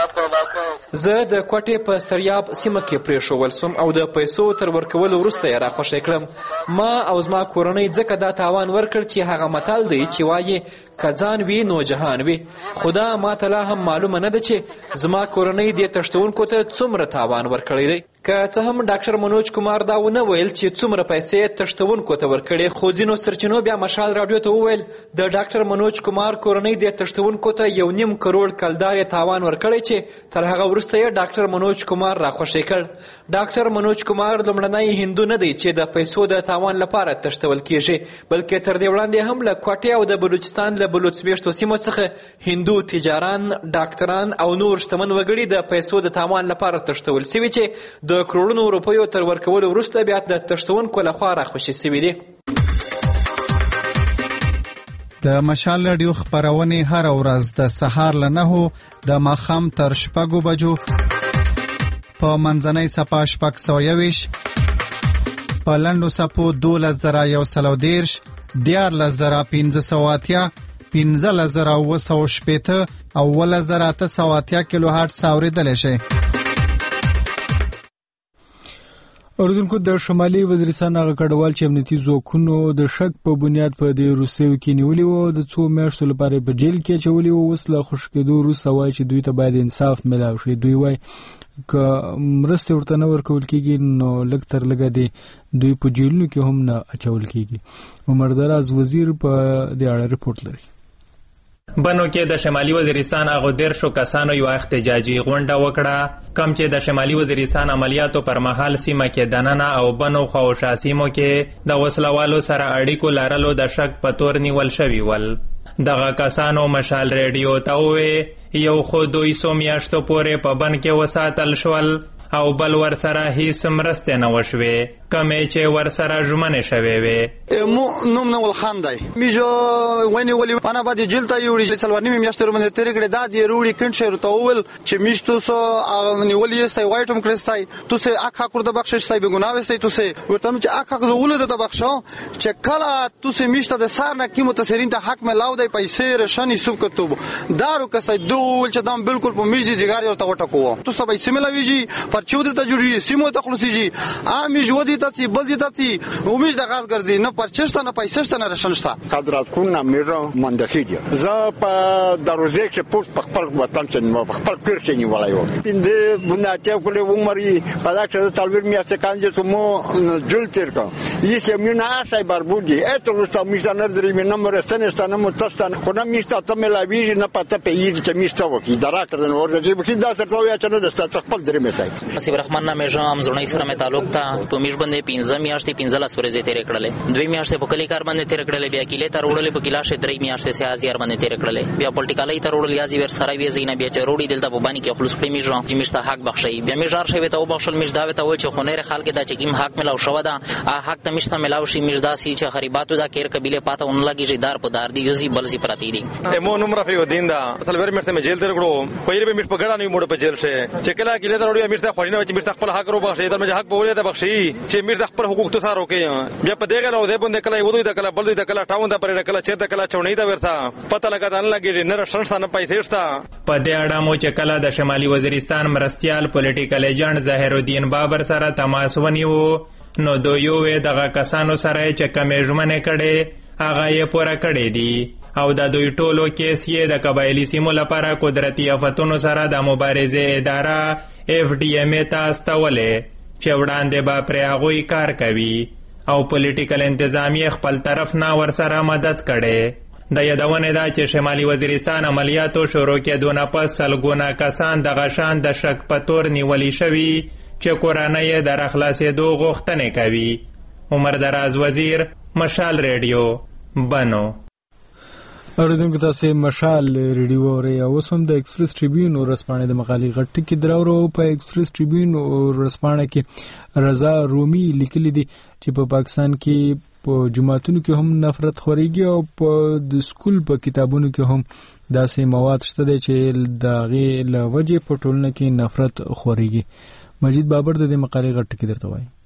زه د کوټې په سریاب سیمه کې پرېښول سوم او د پیسو تر ورکولو وروسته یې راخوشي کړم. ما او زما کورنۍ ځکه دا تاوان ورکړ چې هغه متل دی چې وایي که ځان وي نو جهان وي. خو دا ماته لا هم معلومه نه ده چې زما کورنۍ دې تښتونکو ته څومره تاوان ورکړی دی. که څه هم ډاکټر منوج کمار دا ونه ویل چې څومره پیسې تښتونکو ته ورکړي، خو ځینو سرچینو بیا مشال راډیو ته وویل د ډاکټر منوج کمار کورنۍ دې تښتونکو ته یو نیم کروڑ کلدار تاوان ورکړی چې تر هغه وروسته یې ډاکټر منوج کمار راخوشي کړ. ډاکټر منوج کمار لومړنی هندو نه دی چې د پیسو د تاوان لپاره تښتول کیږي، بلکې تر دې وړاندې هم له کوټې او د بلوچستان له بلوچ میشتو سیمو څخه هندو تجاران، ډاکټران او نور شتمن وګړي د پیسو د تاوان لپاره تښتول سوي چې د کروڑونو روپیو تر ورکولو وروسته بیا د تښتونکو لخوا راخوشي سوي دي. د مشال رادیو خپرونې هر ورځ د سهار له نهو د ماښام تر شپږو بجو په منځنۍ صفحه شپږ سوه یوویشت، په لنډو صفحو دولس زره یو سل او دېرش، دیارلس زره پنځه سوه اتیا، پنځلس زره اوه سوه شپېته او اوولس زره اته سوه اتیا کیلو هرټز اورېدلی شئ. اوریدونکو، د شمالي وزیرستان هغه کډوال چې امنیتي ځواکونو د شک په بنیاد په دې روسیو کې نیولي وو د څو میاشتو لپاره په جیل کې اچولي وو، اوس له خوشي کېدو وروسته وایي چې دوی ته باید انصاف میلاو شي. دوی وایي که مرستې ورته نه ورکول کېږي نو لږ تر لږه د دوی په جیلونو کې هم نه اچول کېږي. عمر دراز وزیر په دې اړه رپورټ لري. بنو کې د شمالي وزیرستان هغو دیرشو کسانو یو احتجاجي غونډه وکړه کم چې د شمالي وزیرستان عملیاتو پر مهال سیمه کې دننه او بنو خواوشا سیمو کې د وسلوالو سره اړیکو لرلو د شک په تور نیول شوي ول. دغه کسانو مشال ریډیو ته ووې یو خو دوی څو میاشتو پورې په بن کې وساتل شول او بل ور سره هیڅ مرستې نه وشوې کمې چې ور سره ژمنې شوې وې. مو نوم نول خان دی میجو ونی ولی انا باندې جیل ته یوړي څلور نیمه میاشتې باندې تیر کړې دا دی وروړي کنټر ته ول چې میشتو سو نیولې استای وایټم کریستای تو سه اخا کور د بخښش سای به ګناوي استای تو سه ورته چې اخا زول د بخښو چې کله تو سه میشته د سار نه کی متسرین ته حق ملاو دی پیسې رشنی سب کتب دارو کسای دول چې دام بالکل په میجی جګاری ورته وټکو تو سبای سیملاویږي پر چود ته جوړي سیمو ته خلاصيږي عامي جوړي تی بلدی تی امید د غاز ګرځي نه پرچشت نه پیسشت نه رشنشتا حضرات کو نه میرو مندخیږي ز په دروازه کې پوس په خپل وطن کې نو په خپل کور کې نیولایو پینده بناته کولې عمرې په داخله تلویر میاسته کانجه مو جل ترکا یې مینه شای بربودي اته رستا میزانر درې مینه مرستنه نه متستان خو نه میسته ته ملاوی نه پته پیږي چې میسته وکی درا کړن ورته به کې دا سره یا چې نه دسته خپل درې مسای نصیب رحمان نامه جام زړنی سره مې تعلق تا په میش باندې پنځه میاشتې پنځه لاس ورځې تیرې کړلې دوی میاشتې په کلی کار باندې تیرې کړلې بیا کله تر وړلې په کلاشه درې میاشتې سه ازيار باندې تیرې کړلې بیا پولیټیکالي تر وړلې ازي ور سره وی زینه بیا چروړي دلته په باندې کې خلص پرې میش چې میشته حق بخشي بیا میش ار شوی ته وبخشل میش داوي ته و چې خونیر خلک دا چې کیم حق ملاو شو دا حق ته میشته ملاو شي میش داسي چې خریباتو دا کیر قبيله پاته اون لګي چې دار په دار دی یوزي بلزي پراتی دي مو نوم رفیع الدین دا تلور مرته مې جیل تر کړو په یې به میش په ګړه نه موډ په جیل شه چې کله کله تر وړي میشته خوښ نه چې میشته خپل حق رو بخشي دا مې حق بوله دا بخشي چې میشته خپل حقوق ته سره کوي بیا په دغه نو ده باندې کله ودوی د کله بل د کله ټاون د پرې کله چیرته کله چونی دا ورته پته لګا دان لګي نه رشنستانه پیسې شتا په دې اړه مو چې کله د شمالي وزیرستان مرستيال پولیټیکل ایجنټ ظاهر الدین بابر سره تماس ونیو نو دوی یو دغه کسانو سره چې کمې ژمنې کړي هغه یې پوره کړې دي او د دوی ټولو کیس یې د قبایلی سیمو لپاره قدرتي آفتونو سره د مبارزې اداره اف ډي ام ای ته استولې چې وړاندې به پرې هغوی کار کوي او پولیټیکل انتظامیه خپل طرف نه ورسره مدد کړي د یادونه ده چې شمالي وزیرستان عملیاتو شروع کېدو نه پس سلګونه کسان دغه شان د شک په تور نیولي شوي چې کورنۍ یې د راخلاصېدو غوښتنې کوي. عمر دراز وزیر، مشال ریډیو، بنو. اوریدونکو تاسو مشال ریډیو اورئ او اوس هم د ایکسپریس ټریبیون ورسپانې د مقالې غټ ټکی دراورو. په ایکسپریس ټریبیون ورسپانې کې رضا رومي لیکلي دي چې په پاکستان کې په جماعتونو کې هم نفرت خوريږي او په د سکول په کتابونو کې هم داسې مواد شته دي چې د غي له وجې په ټولنه کې نفرت خوريږي. مجید بابر د دې مقالې غټ ټکی درته وایي.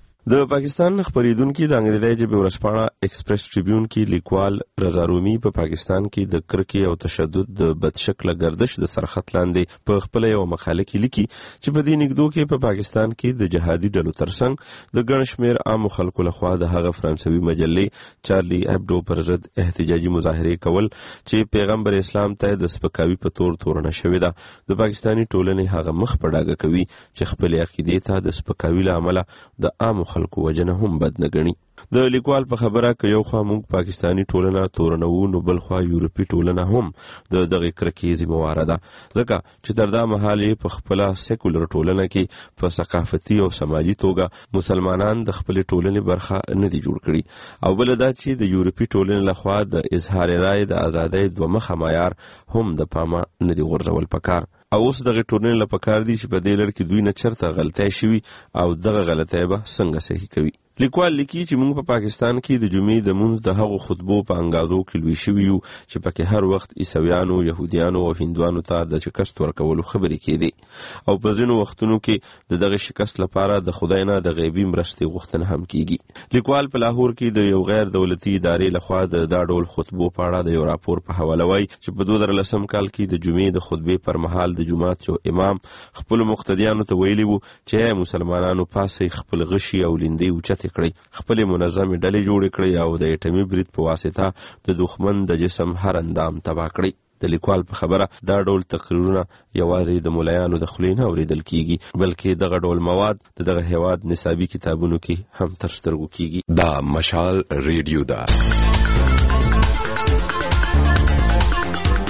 د پاکستان خبریدونکو د انګریزي ژبې ورسپانه ایکسپریس ټریبیون کې لیکوال رضا رومي په پاکستان کې د کرکې او تشدد د بدشکله گردش د سرخط لاندې په خپل یو مقاله کې لیکي چې په دې نګدو کې په پاکستان کې د جهادي ډلو ترڅنګ د ګڼ شمېر عام خلکو لخوا د هغه فرانسوي مجلې چارلی هبډو پر ضد احتجاجي مظاهرې کول چې پیغمبر اسلام ته د سپکاوي په تور تورنه شوې ده د پاکستاني ټولنې هغه مخ په ډاګه کوي چې خپل عقیدې ته د سپکاوي له امله د عام خلکو وجنه هم بد نه ګڼي. د لیکوال په خبره کې یو خوا موږ پاکستانی ټولنه تورنو نو بل خوا یورپی ټولنه هم د دغه کرکې ذمہواره ده ځکه چې تر دا مهال په خپل سیکولر ټولنه کې په ثقافتي او سماجی توګه مسلمانان د خپل ټولنې برخه نه دي جوړ کړي او بل دا چې د یورپی ټولنې لخوا د اظهار رائے د ازادۍ دوه مخه معیار هم د پامه نه دي غورځول پکار او اوس دغه ټولنې لپاره کار دي چې په دې لړ کې دوی نه چرته غلطۍ شوي او دغه غلطۍ به څنګه صحیح کوي. لیکوال لیکي چې موږ په پاکستان کې د جمعې د مونځ د هغو خطبو په انګازو کې لوي شوي یو چې پکې هر وخت عیسویانو، يهودیانو او هندوانو ته د شکست ورکولو خبرې کېدي او په ځینو وختونو کې د دغه شکست لپاره د خدای نه د غیبي مرستې غوښتنه هم کیږي. لیکوال په لاهور کې د یو غیر دولتي ادارې لخوا د دا ډول خطبو په اړه د یو راپور په حواله وایي چې په دوه زره لسم کال کې د جمعې د خطبې پر مهال د جماعت یو امام خپل مقتدیانو ته ویلي وو چې مسلمانانو پاسې خپل غشي او لیندې اوچتې کړئ، خپل منظمې ډلې جوړې کړې او د اټومي برید په واسطه د دښمن د جسم هر اندام تباه کړي. د لیکوال په خبره دا ډول تقریرونه یوازې د مولایانو د خولې نه اورېدل کیږي بلکې دغه ډول مواد د دغه هیواد نصابي کتابونو کې هم تر سترګو کیږي. دا مشال ریډیو ده.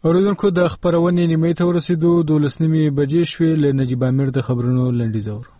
اوریدونکو د خبرونې نیمه ته ورسېدو دولس نیمې بجې شوې. له نجیب امیر د خبرونو لنډیز اورو.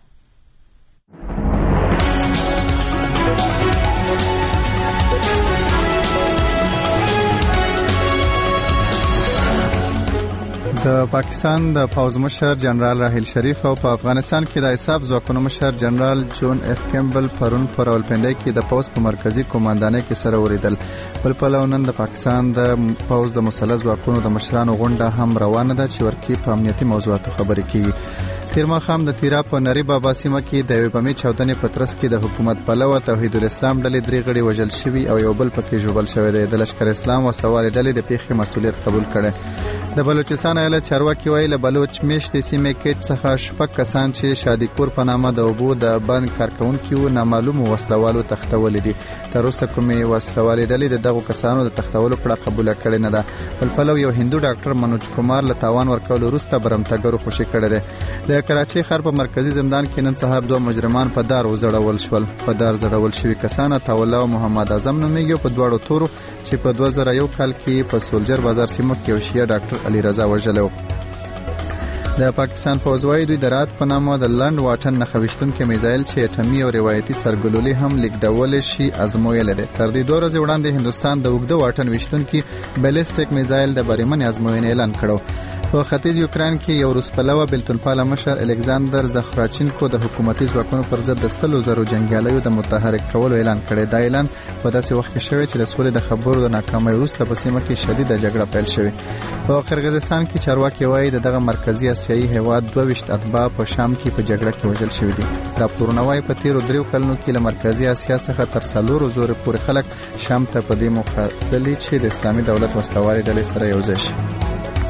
د پاکستان د پوز مشر جنرال راحیل شریف او په افغانستان کې د حساب ځواکونو مشر جنرال جون اف کیمبل پرون په راولپنډي کې د پوز په مرکزی قوماندانۍ کې سره وریدل. بل پلو نن د پاکستان د پوز د مسلح ځواکونو د مشرانو غونډه هم روانه ده چې ورکی په امنیتي موضوعاتو خبرې کوي. تیر ماښام د تیرا په نری بابا سیمه کې د یوې بمي چاودنې په ترڅ کې د حکومت پلوه توحید الاسلام ډلې درې غړي وژل شوي او یو بل پکې ژوبل شوی دی. د لشکر اسلام او سوال ډلې د پیښې مسؤلیت قبول کړي. د بلوچستان ایالت چارواکي وایي له بلوچ میشتې سیمې کې څخه شپږ کسان چې شادیکور په نامه د اوبو د بند کارکونکي و نامعلوم وسلوالو تختولې دي. تر اوسه کومې وسلوالې ډلې د دغو کسانو د تختولو کړه قبول کړې نه ده. بل پلو یو هندو ډاکټر منوج کومار له تاوان ورکولو وروسته برمتګرو خوشي کړی دی. د کراچۍ ښار په مرکزی زندان کې نن سهار دوه مجرمان په دار وزړول شول. په دار زړول شوي کسان عطاالله او محمد اعظم نومیږي په دواړو تورو چې په دوه زره یو کال کې په سولجر بازار سیمه کې یو شیعه ډاکټر علي رضا وژلی و. د پاکستان پوځ وايي دوی د رات په نامه د لند واټن نښویشتونکي میزایل چې اټمي او روایتي سرګلولي هم لیکدول شي ازمویل دي. تر دې دوه ورځې وړاندې هندستان د اوږده واټن ویشتونکي بیلسټیک میزایل د بریمن ازموینې اعلان کړو. په ختیځ یوکرين کې یو روس پلوه بلتونپاله مشر الکساندر زخراچینکو د حکومتي ځواکونو پر ضد د سلو زرو جنگیالیو د متحرک کولو اعلان کړی. دا اعلان په داسې وخت کې شوی چې د سولې د خبرو د ناکامۍ وروسته په سیمه کې شدیده جګړه پیل شوې. په قرغیزستان کې چارواکي وایي دغه مرکزی اسیایي هیواد دوه ویشت اتباع په شام کې په جګړه کې وژل شوي دي. راپورونه وایي په تیرو دریو کلونو کې له مرکزی اسیا څخه تر څلورو زورو پورې خلک شام ته په دې موخه تللي چې د اسلامي دولت وسلوالې ډلې سره یوځای شي.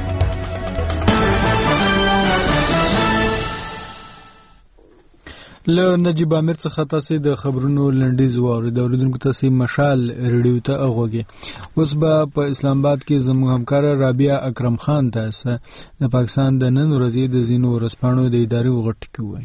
له نجیب امیر څخه تاسو د خبرونو لنډیز واورئ. د اوریدونکو تاسو مشال ریډیو ته اغوږی. اوس به په اسلام آباد کې زموږ همکار رابعه اکرم خان تاسو د پاکستان د نن ورځې د زینو ورسپانو د ادارې وغټ کوي.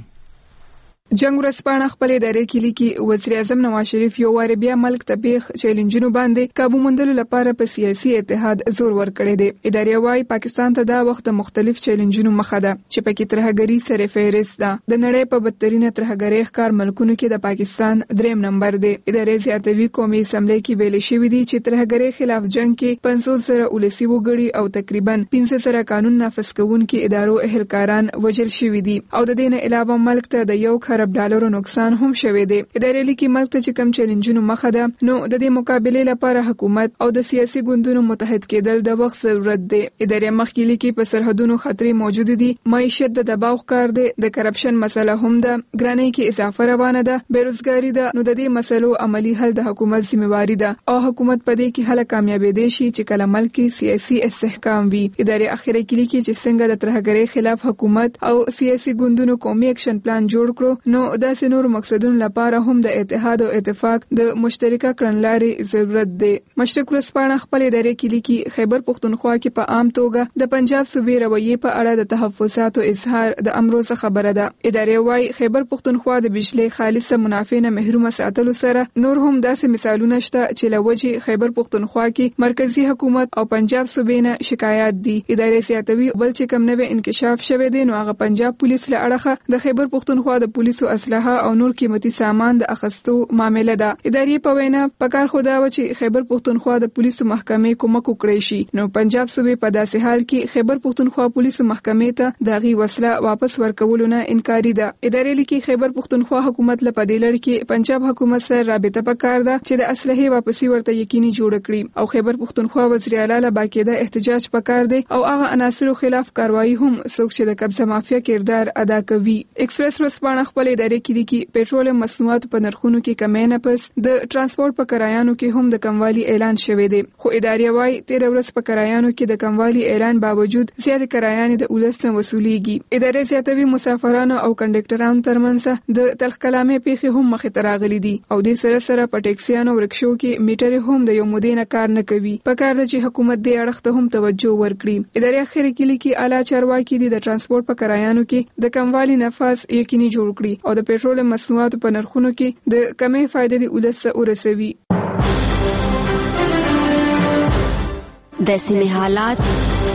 جنگ ورسپانه خپل ادارې کې لیکي وزیر اعظم نواز شریف یو وار بیا ملک ته بیخ چیلنجونو باندې قابو موندلو لپاره په سیاسي اتحاد زور ورکړی دی. ادارې وايي پاکستان ته دا وخت مختلف چیلنجونو مخه ده چې پکې ترهګری سره فهرست ده. د نړۍ په بدترینه ترهګری ښکار ملکونو کې د پاکستان دریم نمبر دی. ادارې زیاتوي قومي اسمبلی کې ویل شوی دی چې ترهګری خلاف جنگ کې پنځوس زره ولسی وګړي او تقریبا پنځه زره قانون نافذ کوونکي ادارو اهلکاران وژل شوی دي او د دې نه علاوه ملک ته د یو خراب ډالرو نقصان هم شوی دی. ادارې لیکي ملک ته چې کم چیلنجونو مخه ده نو د دې مقابله لپاره حکومت او د سیاسي ګوندونو متحد کېدل د وخت ضرورت دی. ادارې مخکې لیکي په سرحدونو خطرې موجود دي، معیشت د دباو ښکار دی، د کرپشن مسله هم ده، ګرانۍ کې اضافه روانه ده، بیروزګاری ده. نو د دې مسلو عملی حل د حکومت ذمہواری ده او حکومت په دې کې هله کامیابېدی شي چې کله ملک کې سیاسي استحکام وي. ادارې اخیره کې لیکي چې څنګه د ترهګرۍ خلاف حکومت او سیاسي ګوندونو قومي اکشن پلان جوړ کړو نو داسې نور مقصدونو لپاره هم د اتحاد او اتفاق د مشترکه کړنلارې ضرورت دی. مشرق ورځپاڼه خپل ادارې کې لیکي خیبر پښتونخوا کې په عام توګه د پنجاب صوبې رویې په اړه د تحفظاتو اظهار د امروزه خبره ده. ادارې وايي خیبر پښتونخوا د بجلی خالصه منافع نه محروم ساتلو سره نور هم داسې مثالونه شته چې لوجه خیبر پښتونخوا کې مرکزی حکومت او پنجاب صوبې نه شکایات دي. ادارې زیاتوي بل چې کم نوې انکشاف شوه دی نو هغه پنجاب پولیس له اړخه د خیبر پښتونخوا د پولیسو اسلحه او نور قیمتي سامان د اخستو معاملې ده. ادارې په وینا پکار خدا و چې خیبر پښتونخوا د پولیسو محکمې کومک وکړي شي نو پنجاب صوبې په داسې حال کې خیبر پښتونخوا پولیسو محکمې ته داغي وسله واپس ورکولو نه انکاري ده. ادارې لیکي خیبر پښتونخوا حکومت له پدې لړ کې پنجاب حکومت سره رابطه پکار ده چې د اسلحې واپسی ورته یقیني جوړ کړي او خیبر پښتونخوا وزیر اعلی له باقاعده احتجاج پکار دی او هغه عناصرو خلاف کاروایی هم څوک چې د قبضه مافیا کردار ادا کوي. ایکسپریس ورځپاڼه خپل ادارې کې لیکي پېټرول مصنوعات په نرخونو کې کمی نه پس د ترانسپورت په کرایانو کې هم د کموالي اعلان شوی دی. خو ادارې وايي تیر ورځ په کرایانو کې د کموالي اعلان باوجود زیات کرایانې د ولس نه وصولیږي. ادارې زیاتوي مسافرانو او کنډکټرانو ترمنځ د تلخ کلامې پیښې هم مخې ته راغلي دي او د سره سره په ټیکسیانو ورکشو کې میټر هم د یو مودې نه کار نه کوي. په کار ده چې حکومت دې اړخ ته هم توجه ورکړي. ادارې اخر کې لیکي اعلی چارواکي دي د ترانسپورت په کرایانو کې د کموالي نفاذ یقیني جوړ کړي او د پېټرول مصنوعاتو په نرخونو کې د کمې فائدې د ولس ورسوي. د سیمې حالات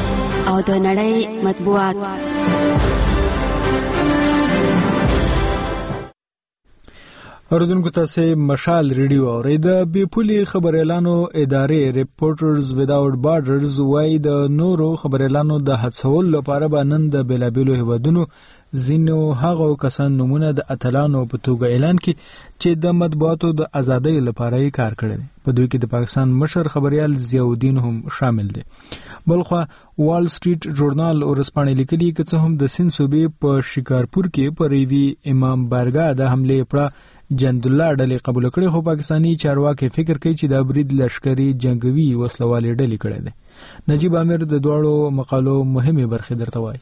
او د نړۍ مطبوعات. اوردونکو تاسو مشال ریډیو اورئ. د بیپولي خبريالانو ادارې ریپورټرز ویداوټ بارډرز وايي د نورو خبريالانو د هڅولو لپاره باندې د بلابلو هیوادونو زینو هغه کسان نمونه د اتلانو په توګه اعلان کړي چې د مطبوعاتو د ازادۍ لپاره یې کار کړی. په دوی کې د پاکستان مشر خبريال ضیاءالدین هم شامل دي. بلخوا وال سټریټ ژورنال ورسپانې لیکلي چې څه هم د سند صوبې په شکارپور کې پر ریوی امام بارګاه د حمله پړه جند الله ډلې قبول کړي، خو پاکستانی چارواکي فکر کوي چې دا برید لشکري جنگوي وسلوالې ډلې کړي دي. نجیب امیر د دوړو مقالو مهمه برخه درته وایي.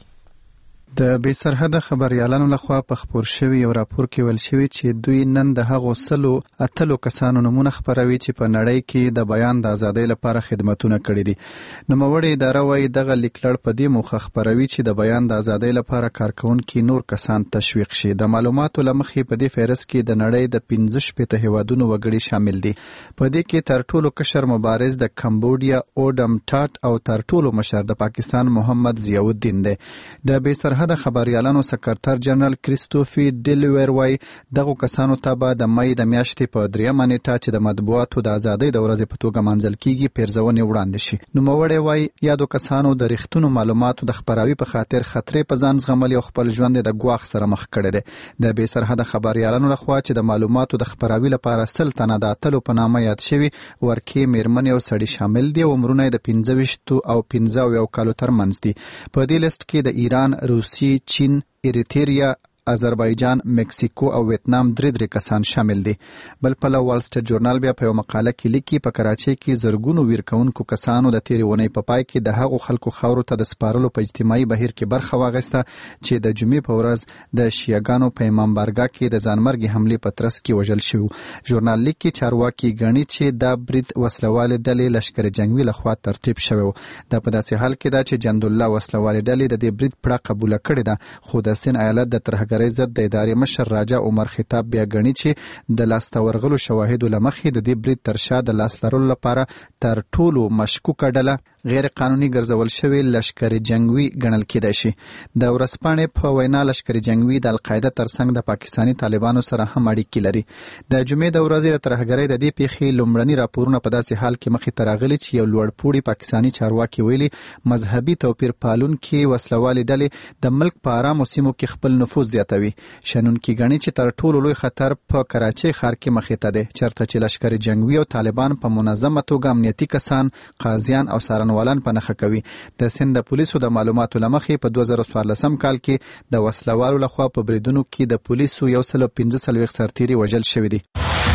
د بې سرحده خبريالانو لخوا په خبر شوی یو راپور کې ویل شوی چې دوی نن د هغو سلو اتلو کسانو نمونه خبروي چې په نړۍ کې د بیان د ازادۍ لپاره خدمتونه کړي دي. نوموړې اداره وايي دغه لیکلړ په دې موخه خبروي چې د بیان د ازادۍ لپاره کارکونکي نور کسان تشویق شي. د معلوماتو لمخې په دې فهرست کې د نړۍ د پنځه شپېته هیوادونو وګړي شامل دي. په دې کې تر ټولو کشر مبارز د کمبودیا اوډم ټاټ او تر ټولو مشر د پاکستان محمد ضیاءالدین دی. د بې سرحده د خبريالانو سکرټر جنرال کریستوفی ډیلویر وای دغه کسانو ته به د مې د میاشتې په دریمه نیټه چې د مطبوعاتو د ازادۍ د ورځې په توګه منځل کیږي پیرزونې وړاندې شي. نوموړی وای یادو کسانو د رښتونو معلوماتو د خبراوي په خاطر خطرې په ځان زغملي او خپل ژوند د ګواښ سره مخ کړی دی. د بې سرحده خبريالانو لخوا چې د معلوماتو د خبراوي لپاره سل تنه د اتلو په نامه یاد شوي ورکې میرمنې او سړي شامل دي او عمرونه د پنځه ویشت او پنځه یو کالو ترمنځ دي. په دې لیست کې د ایران، روسي، چین، ایریتریا، آذربایجان، مکسیکو او ویتنام درې درې کسان شامل دي. بل پلو وال سټریټ ژورنال بیا په یو مقاله کې لیکي په کراچۍ کې زرګونو ویرکونکو کسانو د تیرې ونې په پای کې د هغو خلکو خاورو ته د سپارلو په اجتماعي بهیر کې برخه واخیسته چې د جمعې په ورځ د شیعاګانو په امام بارګاه کې د ځانمرګي حملې په ترڅ کې وژل شوي. ژورنال لیکي چارواکي ګڼي چې دا برید وسلوالې ډلې لشکر جنگوي لخوا ترتیب شوی و. دا په داسې حال کې ده چې جند الله وسلوالې ډلې د دې برید پړه قبوله کړې ده، خو د سند ایالت د ترهګرۍ ضد د ادارې مشر راجا عمر خطاب بیا ګڼي چې د لاسته ورغلو شواهدو له مخې د دې برید تر شا د لاس لرلو لپاره تر ټولو مشکوکه ډله غیر قانوني ګرځول شوی لشکر جنگوي ګڼل کېدای شي. د ورځپاڼې په وینا لشکر جنگوي د القاعده ترڅنګ د پاکستاني طالبانو سره هم اړیکې لري. د جمعې د ورځې د ترهګرۍ د دې پیښې لومړني راپورونه په داسې حال کې مخې ته راغلي چې یو لوړپوړي پاکستاني چارواکي ویلي مذهبي توپیر پالونکي وسلوالې ډلې د ملک په آرامو سیمو کې خپل نفوذ زیاتوي. شنونکي ګڼي چې تر ټولو لوی خطر په کراچۍ ښار کې مخې ته دی، چېرته چې لشکر جنگوي او طالبان په منظمه توګه امنیتي کسان، قاضیان او څارنوالان په نښه کوي. د سند د پولیسو د معلوماتو له مخې په دوه زره څوارلسم کال کې د وسلوالو لخوا په بریدونو کې د پولیسو یو سل پنځه څلوېښت سرتیري وژل شوي دي.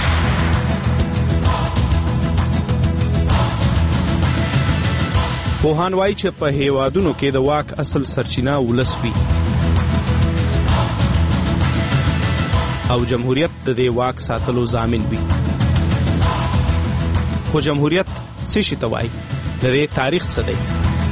پوهان وایي چې په هیوادونو کې د واک اصل سرچینه ولس وي او جمهوریت د دې واک ساتلو ضامن وي. خو جمهوریت څه شي ته وایي؟ د دې تاریخ څه دی؟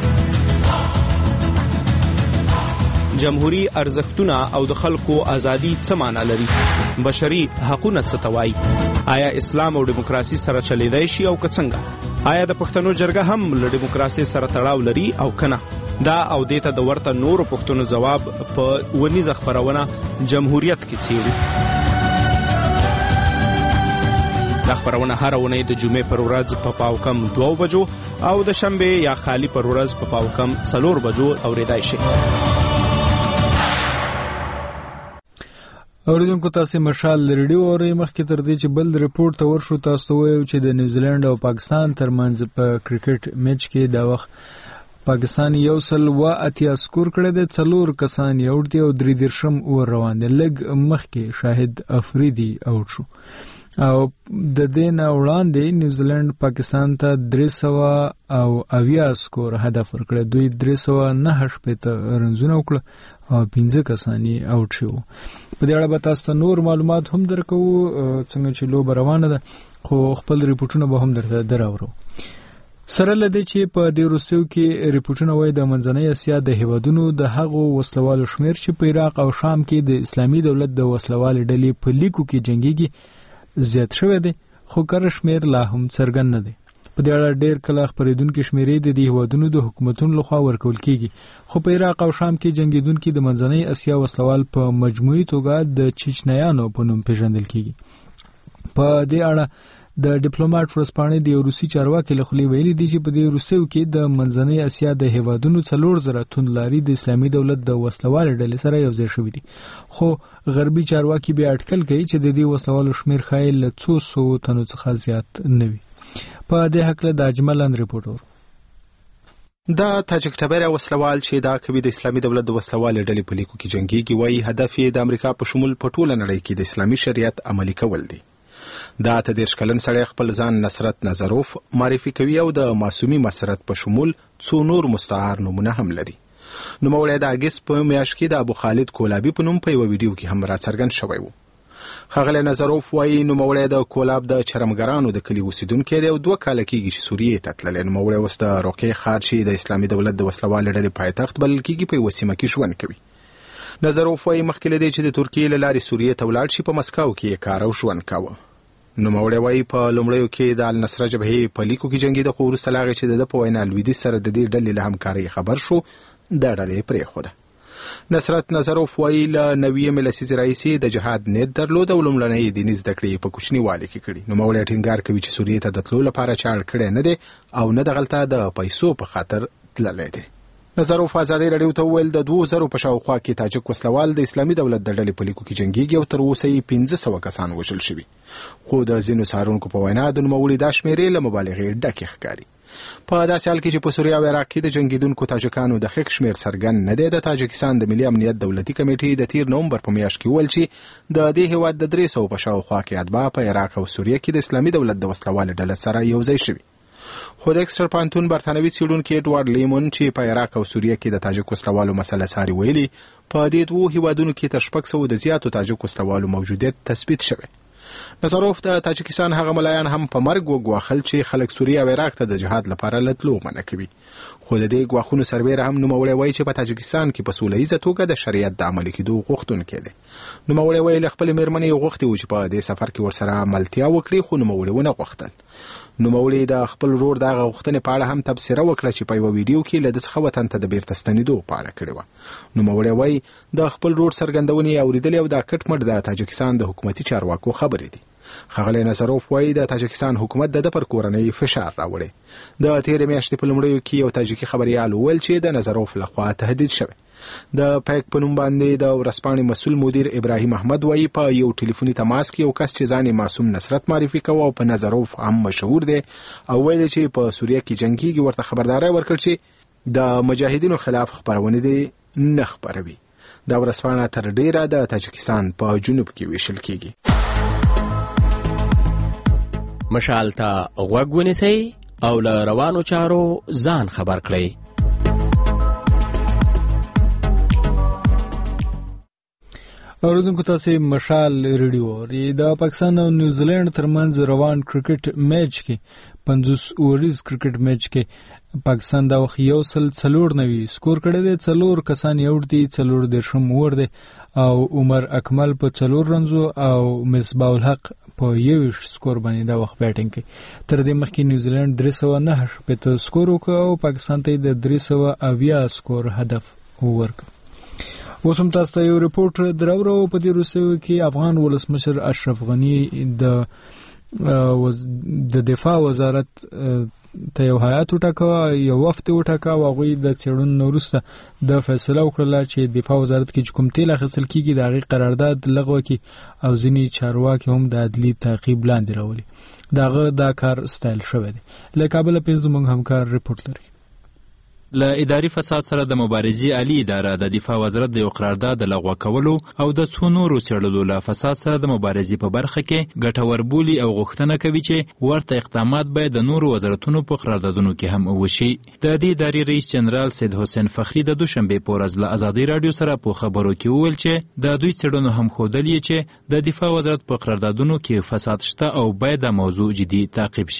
جمهوری ارزښتونه او د خلکو ازادي څه معنا لري؟ بشري حقوقونه څه ته وایي؟ آیا اسلام او دیموکراسي سره چلیدای شي او که څنګه؟ آیا د پښتنو جرګه هم له دیموکراسي سره تړاو لري او کنه؟ دا او دیته د ورته نورو پښتنو جواب په ونیزه خبرونه جمهوریت کې څیړي. دا خبرونه هر ونې د جمعې پر ورځ په پاو کم دوه بجو او د شنبه یا خالی پر ورځ په پاو کم څلور بجو اوریدای شي. اوریدونکو تاسو مشال ریډیو اورئ. مخکې تر دې چې بل ریپورت ته ورشو تاسو وایو چې د نیوزیلند او پاکستان ترمنځ په کرکټ میچ کې دا وخت پاکستان یو سل و اتیا سکور کړی دی، څلور کسان یې اوټ دي او درې دېرشم اوور روان دی. لږ مخکې شاهد افریدي اوټ شو او د دې نه وړاندې نیوزیلند پاکستان ته درې سوه او اویا سکور هدف ورکړی. دوی درې سوه نهه شپېته رنزونه وکړه او پنځه کسان یې اوټ شوي. په دې اړه به تاسو ته نور معلومات هم درکوو څنګه چې لوبه روانه ده، خو خپل ریپورټونه به هم درته دراوړو. سره له دې چې په دې وروستیو کې ریپورټونه وایي د منځنۍ اسیا د هیوادونو د هغو وسلوالو شمیر چې په عراق او شام کې د اسلامي دولت د وسلوالې ډلې په لیکو کې جنګیږي زیات شوی دی، خو کره شمیر لا هم څرګند نه دی. په دې اړه ډېر کله خپرېدونکي شمیرې د دې هیوادونو د حکومتونو لخوا ورکول کیږي، خو په عراق او شام کې جنگیدونکي د منځنۍ اسیا وسلوال په مجموعي توګه د چچنیانو په نوم پیژندل کیږي. په دې اړه د ډیپلوماټ ورځپاڼې د روسي چارواکي له خولې ویلي دي چې په دې روسیو کې د منځنۍ اسیا د هیوادونو څلور زره توندلاري د اسلامي دولت د وسلوال ډلې سره یو ځای شوي دي، خو غربي چارواکي بیا اټکل کوي چې د دې وسلوالو شمیر ښایي له څو سوو تنو څخه زیات نه وي. په دې هکله د اجمل اند ریپورټ دا تاجک ټبره وسلوال چې دا کوي د اسلامي دولت د وسلوال ډلې په لیکو کې جنگيږي وایي هدف یې د امریکا په شمول په ټوله نړۍ کې د اسلامي شریعت عملي کول دي. دا ته دېرش کلن سړی خپل ځان نصرت نظروف معرفي کوي او د معصومي مسرت په شمول څو نور مستعار نومونه هم لري. نوموړی د اګست په میاشت کې د ابو خالد کولابي په نوم په یو ویډیو کې هم راڅرګند شوی و. ښاغلی نظروف وایي نوموړی د کولاب د چرمګرانو د کلي اوسیدونکی دی او دوه کاله کېږي چې سوریې ته تللی. نوموړی اوس د روقې ښار چې د اسلامي دولت د وسلوالې ډلې پایتخت بلل کېږي په یوه سیمه کې ژوند کوي. نظروف وایي مخکې له دې چې د ترکیې له لارې سوریې ته ولاړ شي په مسکو کې یې کار او ژوند کاوه. نوموړی وایي په لومړیو کې د النصره جبهې په لیکو کې جنګېده، خو وروسته له هغې چې د ده په وینا لویدیځ سره د دې ډلې له همکارۍ خبر شو دا ډله یې پرېښوده. نصرت نظروف وایي له نویمې لسیزې راهیسې د جهاد نیت درلود او لومړنۍ دیني زده کړې یې په کوچنیوالي کې کړي. نوموړی ټینګار کوي چې سوریې ته د تلو لپاره چا اړ کړی نه دی او نه دغلته د پیسو په خاطر تللی دی. نظروف ازادي راډیو ته وویل د دوه زرو په شاوخوا کې تاجک وسلوال د اسلامي دولت د ډلې په لیکو کې جنګېږي او تر اوسه یې پنځه سوه کسان وژل شوي، خو د ځینو څارونکو په وینا د نوموړي دا شمېرې له مبالغې ډکې ښکاري. په داسې حال کې چې په سوریه او عراق کې د جنګېدونکو تاجکانو د ښه شمېر څرګند نه دی، د تاجکستان د ملي امنیت دولتي کمیټې د تیر نومبر په میاشت کې وویل چې د دې هېواد د درې سوو په شاوخوا کې اتباع په عراق او سوریه کې د اسلامي دولت د وسلوالې ډله سره یو ځای شوي. خو د اکسټر پانتون برتانوي څېړونکي ایډوارډ لیمون چې په عراق او سوریه کې د تاجک وسلوالو مسله څاري ویلي په دې دوو هیوادونو کې تر شپږ سوو د زیاتو تاجک وسلوالو موجودیت تثبیت شوی. نظروف د تاجکستان هغه ملایان هم په مرګ وګواښل چې خلک سوریه او عراق ته د جهاد لپاره له تلو منع کوي، خو د دې ګواښونو سربیره هم نوموړی وایي چې په تاجکستان کې په سوله ییزه توګه د شریعت د عملي کېدو غوښتونکی دی. نوموړی وایي له خپلې مېرمنې یې غوښتي وو چې په دې سفر کې ورسره ملتیا وکړي، خو نوموړي ونه غوښتل. نوموړي د خپل ورور دغه غوښتنې په اړه هم تبصره وکړه چې په یوه ویډیو کې له ده څخه وطن ته د بیرته ستنېدو په اړه کړې وه. نوموړی وایي د خپل ورور څرګندونې یې اورېدلې او دا کټ مټ د تاجکستان د حکومتي چارواکو خبرې دي. ښاغلی نظروف وایي د تاجکستان حکومت د ده پر کورنۍ فشار راوړی. د تېرې میاشتې په لومړیو کې یو تاجکي خبریال وویل چې د نظروف لخوا تهدید شوی. د پیک په نوم باندې د ورځپاڼې مسؤل مدیر ابراهیم احمد وایي په یو ټلیفوني تماس کې یو کس چې ځان یې معصوم نصرت معرفي کوه او په نظروف هم مشهور دی او ویل چې په سوریه کې جنګېږي ورته خبرداری ورکړ چې د مجاهدینو خلاف خپرونې دې نه خپروي. دا ورځپاڼه تر ډیره د تاجکستان په جنوب کې ویشل کیږي. مشال ته غوږ ونیسئ او له روانو چارو ځان خبر کړئ. اوریدونکو تاسو مشال ریډیو اورئ. د پاکستان او نیوزیلند ترمنځ روان کرکټ میچ کې پنځوس اوریز کرکټ میچ کې پاکستان دا وخت یو سل څلور نوي سکور کړی دی. څلور کسان یې اوړ دي، څلور دېرشم اوور دی او عمر اکمل په څلور رنزو او مصباح الحق په یویشت سکور باندې دا وخت بیټینګ کوي. تر دې مخکې نیوزیلند درې سوه نهه شپېته سکور وکړ او پاکستان ته د درې سوه اویا سکور هدف ورکړ. اوس هم تاسو ته یو رپورټ دراوړو. په دې وروستیو کې افغان ولسمشر اشرف غني د د دفاع وزارت ته یو هیات وټاکه، یو وفد وټاکه او هغوی د څېړنو وروسته د فیصله وکړله چې دفاع وزارت کې چې کوم تیل اخیستل کېږي د هغې قرارداد لغوه کړي او ځینې چارواکي هم د عدلي تعقیب لاندې راولي. د هغه دا کار ستایل شوی دی. له کابله پنځه زموږ همکار رپورټ لري. له اداري فساد سره د مبارزې عالی اداره د دفاع وزارت د یو قرارداد د لغوه کولو او د څو نورو څېړلو له فساد سره د مبارزې په برخه کې ګټور بولي او غوښتنه کوي چې ورته اقدامات باید د نورو وزارتونو په قراردادونو کې هم وشي. د دې ادارې رئیس جنرال سید حسین فخری د دوشنبې په ورځ له ازادي راډیو سره په خبرو کې وویل چې د دوی څېړنو هم ښودلي چې د دفاع وزارت په قراردادونو کې فساد شته او باید دا موضوع جدي تعقیب شي.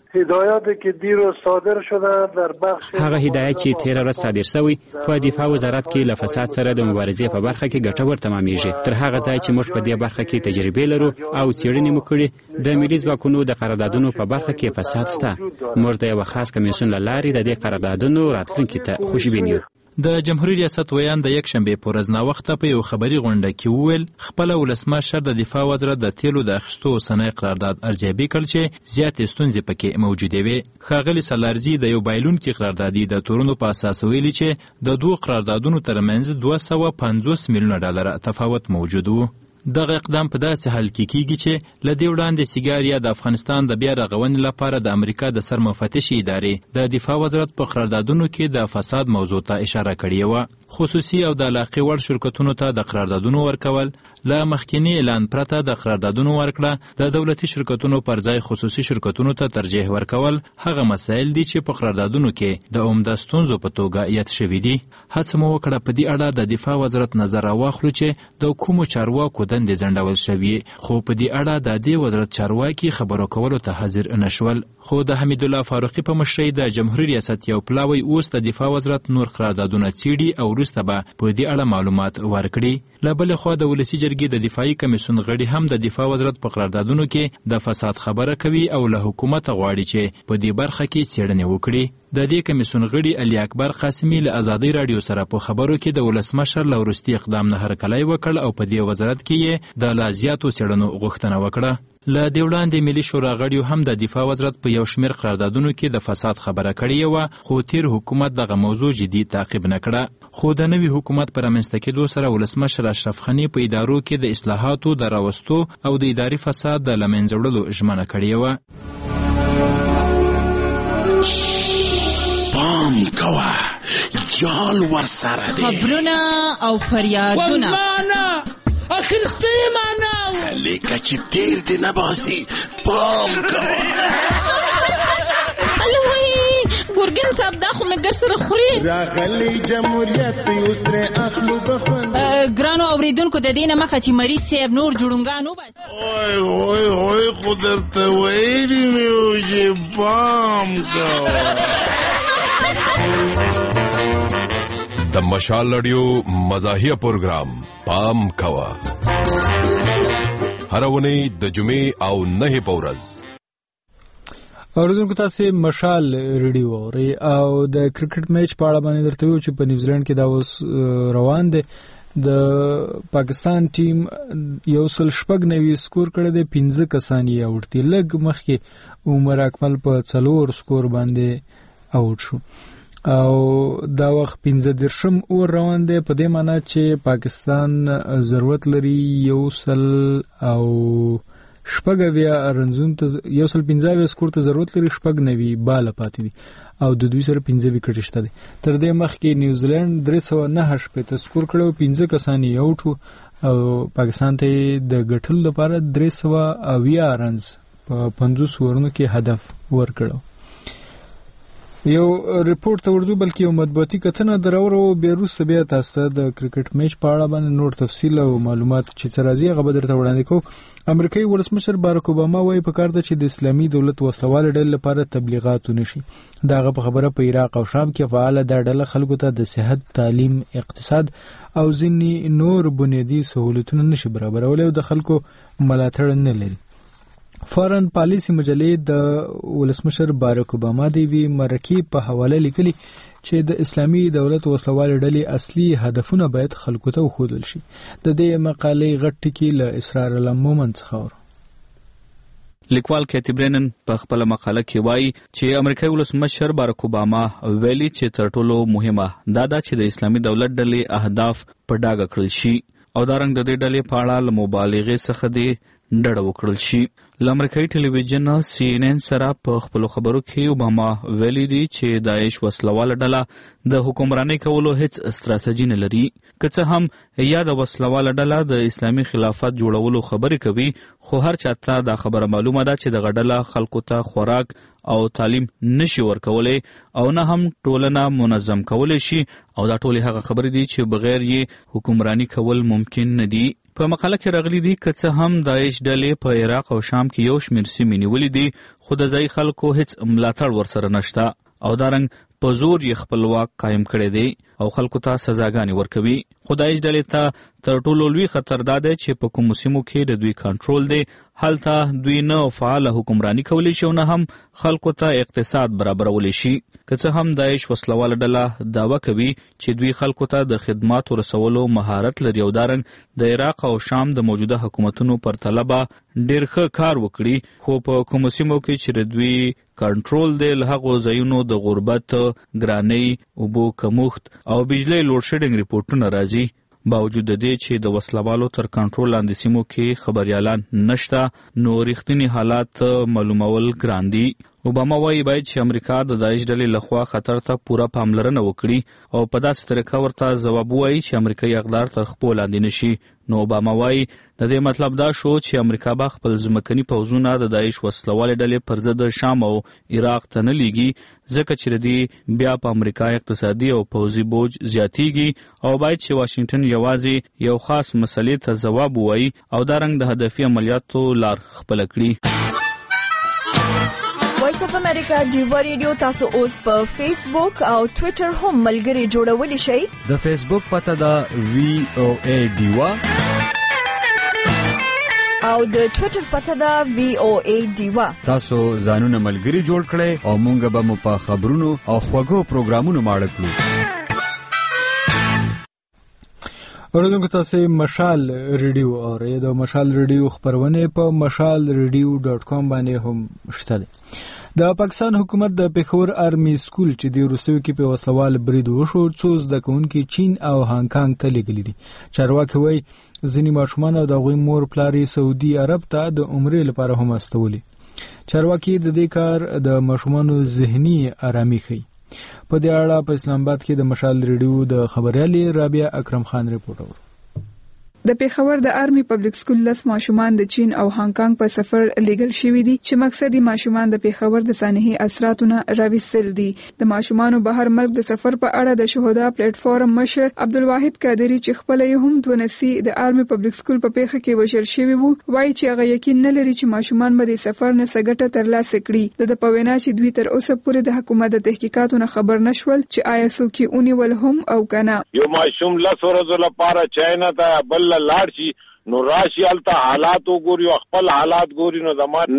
هدایاتی که دیروز صادر شده در بخش هغه هدایت چې تیر ورځ صادر شوی په دفاع وزارت کې له فساد سره د مبارزې په برخه کې ګټور تمامېږي. تر هغه ځای چې موږ په دې برخه کې تجربه لرو او څېړنې مو کړې، د ملي ځواکونو د قراردادونو په برخه کې فساد شته. موږ د یو خاص کمیسیون له لارې د دې قراردادونو راتلونکي ته خوشبین یو. د جمهوریت ریاست ویان د یک شنبه په ورځ ناوخته په یو خبري غونډه کې وویل خپل ولسمشر د دفاع وزارت د تیلو د اخیستو صنایع قرارداد ارزیابي کړ چې زیات ستونزې پکې موجودې وي. ښاغلي سالارزي د یو بایلونکي قراردادي د تورونو په اساس ویلي چې د دوه قراردادونو ترمنځ دوه سوه پنځوس میلیونه ډالر تفاوت موجود و. دغه اقدام په داسې حال کې کیږي چې له دې وړاندې سیګاریا د افغانستان د بیا رغونې لپاره د امریکا د سرمفتش ادارې د دفاع وزارت په قراردادونو کې د فساد موضوع ته اشاره کړې وه. خصوصي او د علاقې وړ شرکتونو ته د قراردادونو ورکول، له مخکینی اعلان پرته د قراردادونو ورکړه، د دولتي شرکتونو پر ځای خصوصي شرکتونو ته ترجیح ورکول هغه مسایل دي چې په قراردادونو کې د عمده ستونزو په توګه یاد شوي دي. هڅه مو وکړه په دې اړه د دفاع وزارت نظر راواخلو چې د کومو چارواکو دندې ځنډول شوي، خو په دې اړه د دې وزارت چارواکي خبرو کولو ته حاضر نشول. خو د حمیدالله فاروقي په مشرۍ د جمهوریت ریاست یو پلاوی اوس د دفاع وزارت نور قراردادونه څیړي او وروسته به په دې اړه معلومات ورکړي. له بلې خوا د ولسي جرګې د دفاعي کمیسیون غړي هم د دفاع وزارت په قراردادونو کې د فساد خبره کوي او له حکومت غواړي چې په دې برخه کې څېړنې وکړي. د دې کمیسیون غړي علي اکبر قاسمي له ازادۍ راډیو سره په خبرو کې د ولسمشر له وروستي اقدام نه هرکلی وکړ او په دې وزارت کې یې د لا زیاتو څېړنو غوښتنه وکړه. له دې وړاندې ملي شورا غړیو هم د دفاع وزارت په یو شمېر قراردادونو کې د فساد خبره کړې وه، خو تیر حکومت دغه موضوع جدي تعقیب نه کړه. خو د نوي حکومت په رامنځته کېدو سره ولسمشر اشرف غني په ادارو کې د اصلاحاتو د راوستو او د اداري فساد د له منځه وړلو ژمنه کړې وه. پام کوه، جال ورسره دی، خبرونه او فریادونه اخرسته معنا لیکه چې تیر دی نباسي. پام کوه. الوی ګورګین صاحب دا خو مګر سره خوري. راغلی جمهوریت اوس ترې اخلو بخوند. ګرانو اوریدونکو د دې نه مخه چې مریض صاحب نور جوړونګان وباسي. اوی اوی اوی خو درته ویلي مې وو چې پام کوه. د مشال رادیو مزاحیه پروګرام پام کوه، هر اونۍ د جمعې او نهې په ورځ. اوریدونکو تاسې مشال رادیو اورئ او د کرکټ میچ په اړه باندې درته ویو چې په نیوزیلند کې دا اوس روان دی. د پاکستان ټیم یو سل شپږ نوي سکور کړی دی، پنځه کسان یې اوټ دي. لږ مخکې عمر اکمل په څلور سکور باندې اوټ شو او دا وخت پنځه دېرشم اور روان دی، په دې معنی چې پاکستان ضرورت لري یو سل او شپږ اویا رنزون ته یو سل پنځه اویا سکور ته ضرورت لري، شپږ نوي باله پاتې دي او د دوی سره پنځه وکټ شته دي. تر دې مخکې نیوزیلند درې سوه نهه شپېته سکور کړی و، پنځه کسان یې اوټ وو او پاکستان ته یې د ګټلو لپاره درې سوه اویا رنز په پنځوس اورونو کې هدف ورکړی. یو ریپورت ته ورځو بلکې یو مطبوعاتي کتنه دراورو بیا وروسته بیا تاسو ته د کرکټ میچ په اړه باندې نور تفصیل او معلومات چې څه راځي هغه به درته وړاندې کوو. امریکایي ولسمشر باراک اوباما وایي پکار ده چې د اسلامي دولت وسلوال ډلې لپاره تبلیغات ونشي. دا هغه په خبره په عراق او شام کې فعاله دا ډله خلکو ته د صحت، تعلیم، اقتصاد او ځینې نور بنیادي سهولتونه نشي برابرولی او د خلکو ملاتړ نه لري. فارن پالیسی مجلې د ولسمشر باراک اوباما د یوې مرکې په حواله لیکلي چې د اسلامي دولت وسلوال ډلې اصلي هدفونه باید خلکو ته وښودل شي. د دې مقالې غټ ټکي له اسرار الله مومن څخه ورو. لیکوال کیتی برینن په خپل مقاله کې وایي چې امریکایي ولسمشر باراک اوباما ویلي چې تر ټولو مهمه دا ده چې د اسلامي دولت ډلې اهداف په ډاګه کړل شي او دا رنګ د دې ډلې په اړه له مبالغې څخه دی ډډه وکړل شي. له امریکایي ټلویزیون سی ان ان سره په خپلو خبرو کې اوباما ویلي دي چې داعش وسلواله ډله د حکمرانۍ کولو هیڅ استراتیژي نه لري. که څه هم یا د وسلواله ډله د اسلامي خلافت جوړولو خبرې کوي، خو هر چاته دا خبره معلومه ده چې دغه ډله خلکو ته خوراک او تعلیم نشي ورکولی او نه هم ټولنه منظم کولی شي او دا ټولې هغه خبرې دي چې بغیر یې حکمرانی کول ممکن نه دي. په مقاله کې راغلي دي که څه هم داعش ډلې په عراق او شام کې یو شمېر سیمې نیولې دي خو د ځایي خلکو هیڅ ملاتړ ورسره نشته او دارنګ په زور یې خپل واک قایم کړی دی او خلکو ته سزاګانې ورکوي. خو داعش ډلې ته تر ټولو لوی خطر دا دی چې په کومو سیمو کې د دوی کنټرول دی هلته دوی نه فعاله حکمراني کولی شي او نه هم خلکو ته اقتصاد برابرولی شي. که څه هم داعش وسلواله ډله دعوه کوي چې دوی خلکو ته د خدماتو رسولو مهارت لري او دارنګ د عراق او شام د موجوده حکومتونو پر طلبه ډېر ښه کار وکړي خو په کومو سیمو کې چې د دوی کنټرول دی له هغو ځایونو د غربت، ګرانۍ، اوبو کمښت او بجلی لوډ شیډینګ ریپورټونه راځي. باوجود د دې چې د وسلوالو تر کنټرول لاندې سیمو کې خبریالان نشته نو رښتینی حالات معلومول ګران دي. اوباما وایي باید چې امریکا د داعش ډلې لخوا خطر ته پوره پاملرنه وکړي او په داسې طریقه ورته ځواب ووایي چې امریکایي اقدار تر خپو لاندې نشي. نو اوباما وایي د دې مطلب دا شو چې امریکا به خپل ځمکني پوځونه د داعش وسلوالې ډلې پر ضد شام او عراق ته نه لیږي ځکه چې د دې بیا په امریکا اقتصادي او پوځي بوج زیاتیږي او باید چې واشنګټن یوازې یو خاص مسلې ته ځواب ووایي او دارنګ د هدفي عملیاتو لار خپله کړي. وایس اف امریکا ډیوا ریډیو تاسو اوس په فیسبوک او ټوئیټر هم ملګري جوړولی شئ. د فیسبوک پته ده وی او ای ډیوا او د ټوئیټر پته ده وی او ای ډیوا. تاسو ځانونه ملګري جوړ کړئ او مونږ به مو په خبرونو او خوږو پروګرامونو ماړه کړو. اوریدونکو تاسو مشال ریډیو اورئ. د مشال ریډیو خبرونه په مشال ریډیو ډاټ کام باندې هم شته. د پاکستان حکومت د پیښور آرمي سکول چې د روسیې کې په وسلوال برید وشو څو زده کوونکي چین او هانګ کانګ ته لیږلي دي. چارواکي وایي ځینې ماشومان او د هغوی مور پلار سعودي عرب ته د عمرې لپاره هم استولي. چارواکي د دې کار د ماشومانو ذهني آرامي ښيي. په دې اړه په اسلام آباد کې د مشال ریډیو د خبريالې رابعه اکرم خان ریپورټ ورکړ. د پیښور د آرمي پبلک سکول لس ماشومان د چین او هانګ کانګ په سفر لیګل شوي دي چې مقصد یې ماشومان د پیښور د سانحي اثراتونه راوستل دي. د ماشومانو بهر ملک د سفر په اړه د شهدا پلیټ فارم مشر عبدالواحد قادری چې خپل یې هم دونسي د آرمي پبلک سکول په پیښه کې وشل شوی وو وایي چې هغه یقین نه لري چې ماشومان به د سفر نه سګټه ترلاسه کړي. د پوینا چې دوی تر اوسه پورې د حکومت د تحقیقاتو نه خبر نشول چې آیا څوک یې اونیول هم او کنه. یو ماشوم لس ورځې لپاره چاینا ته بل لاړ شي نو راشي الته حالات وګوري او خپل حالات ګوري نو زمان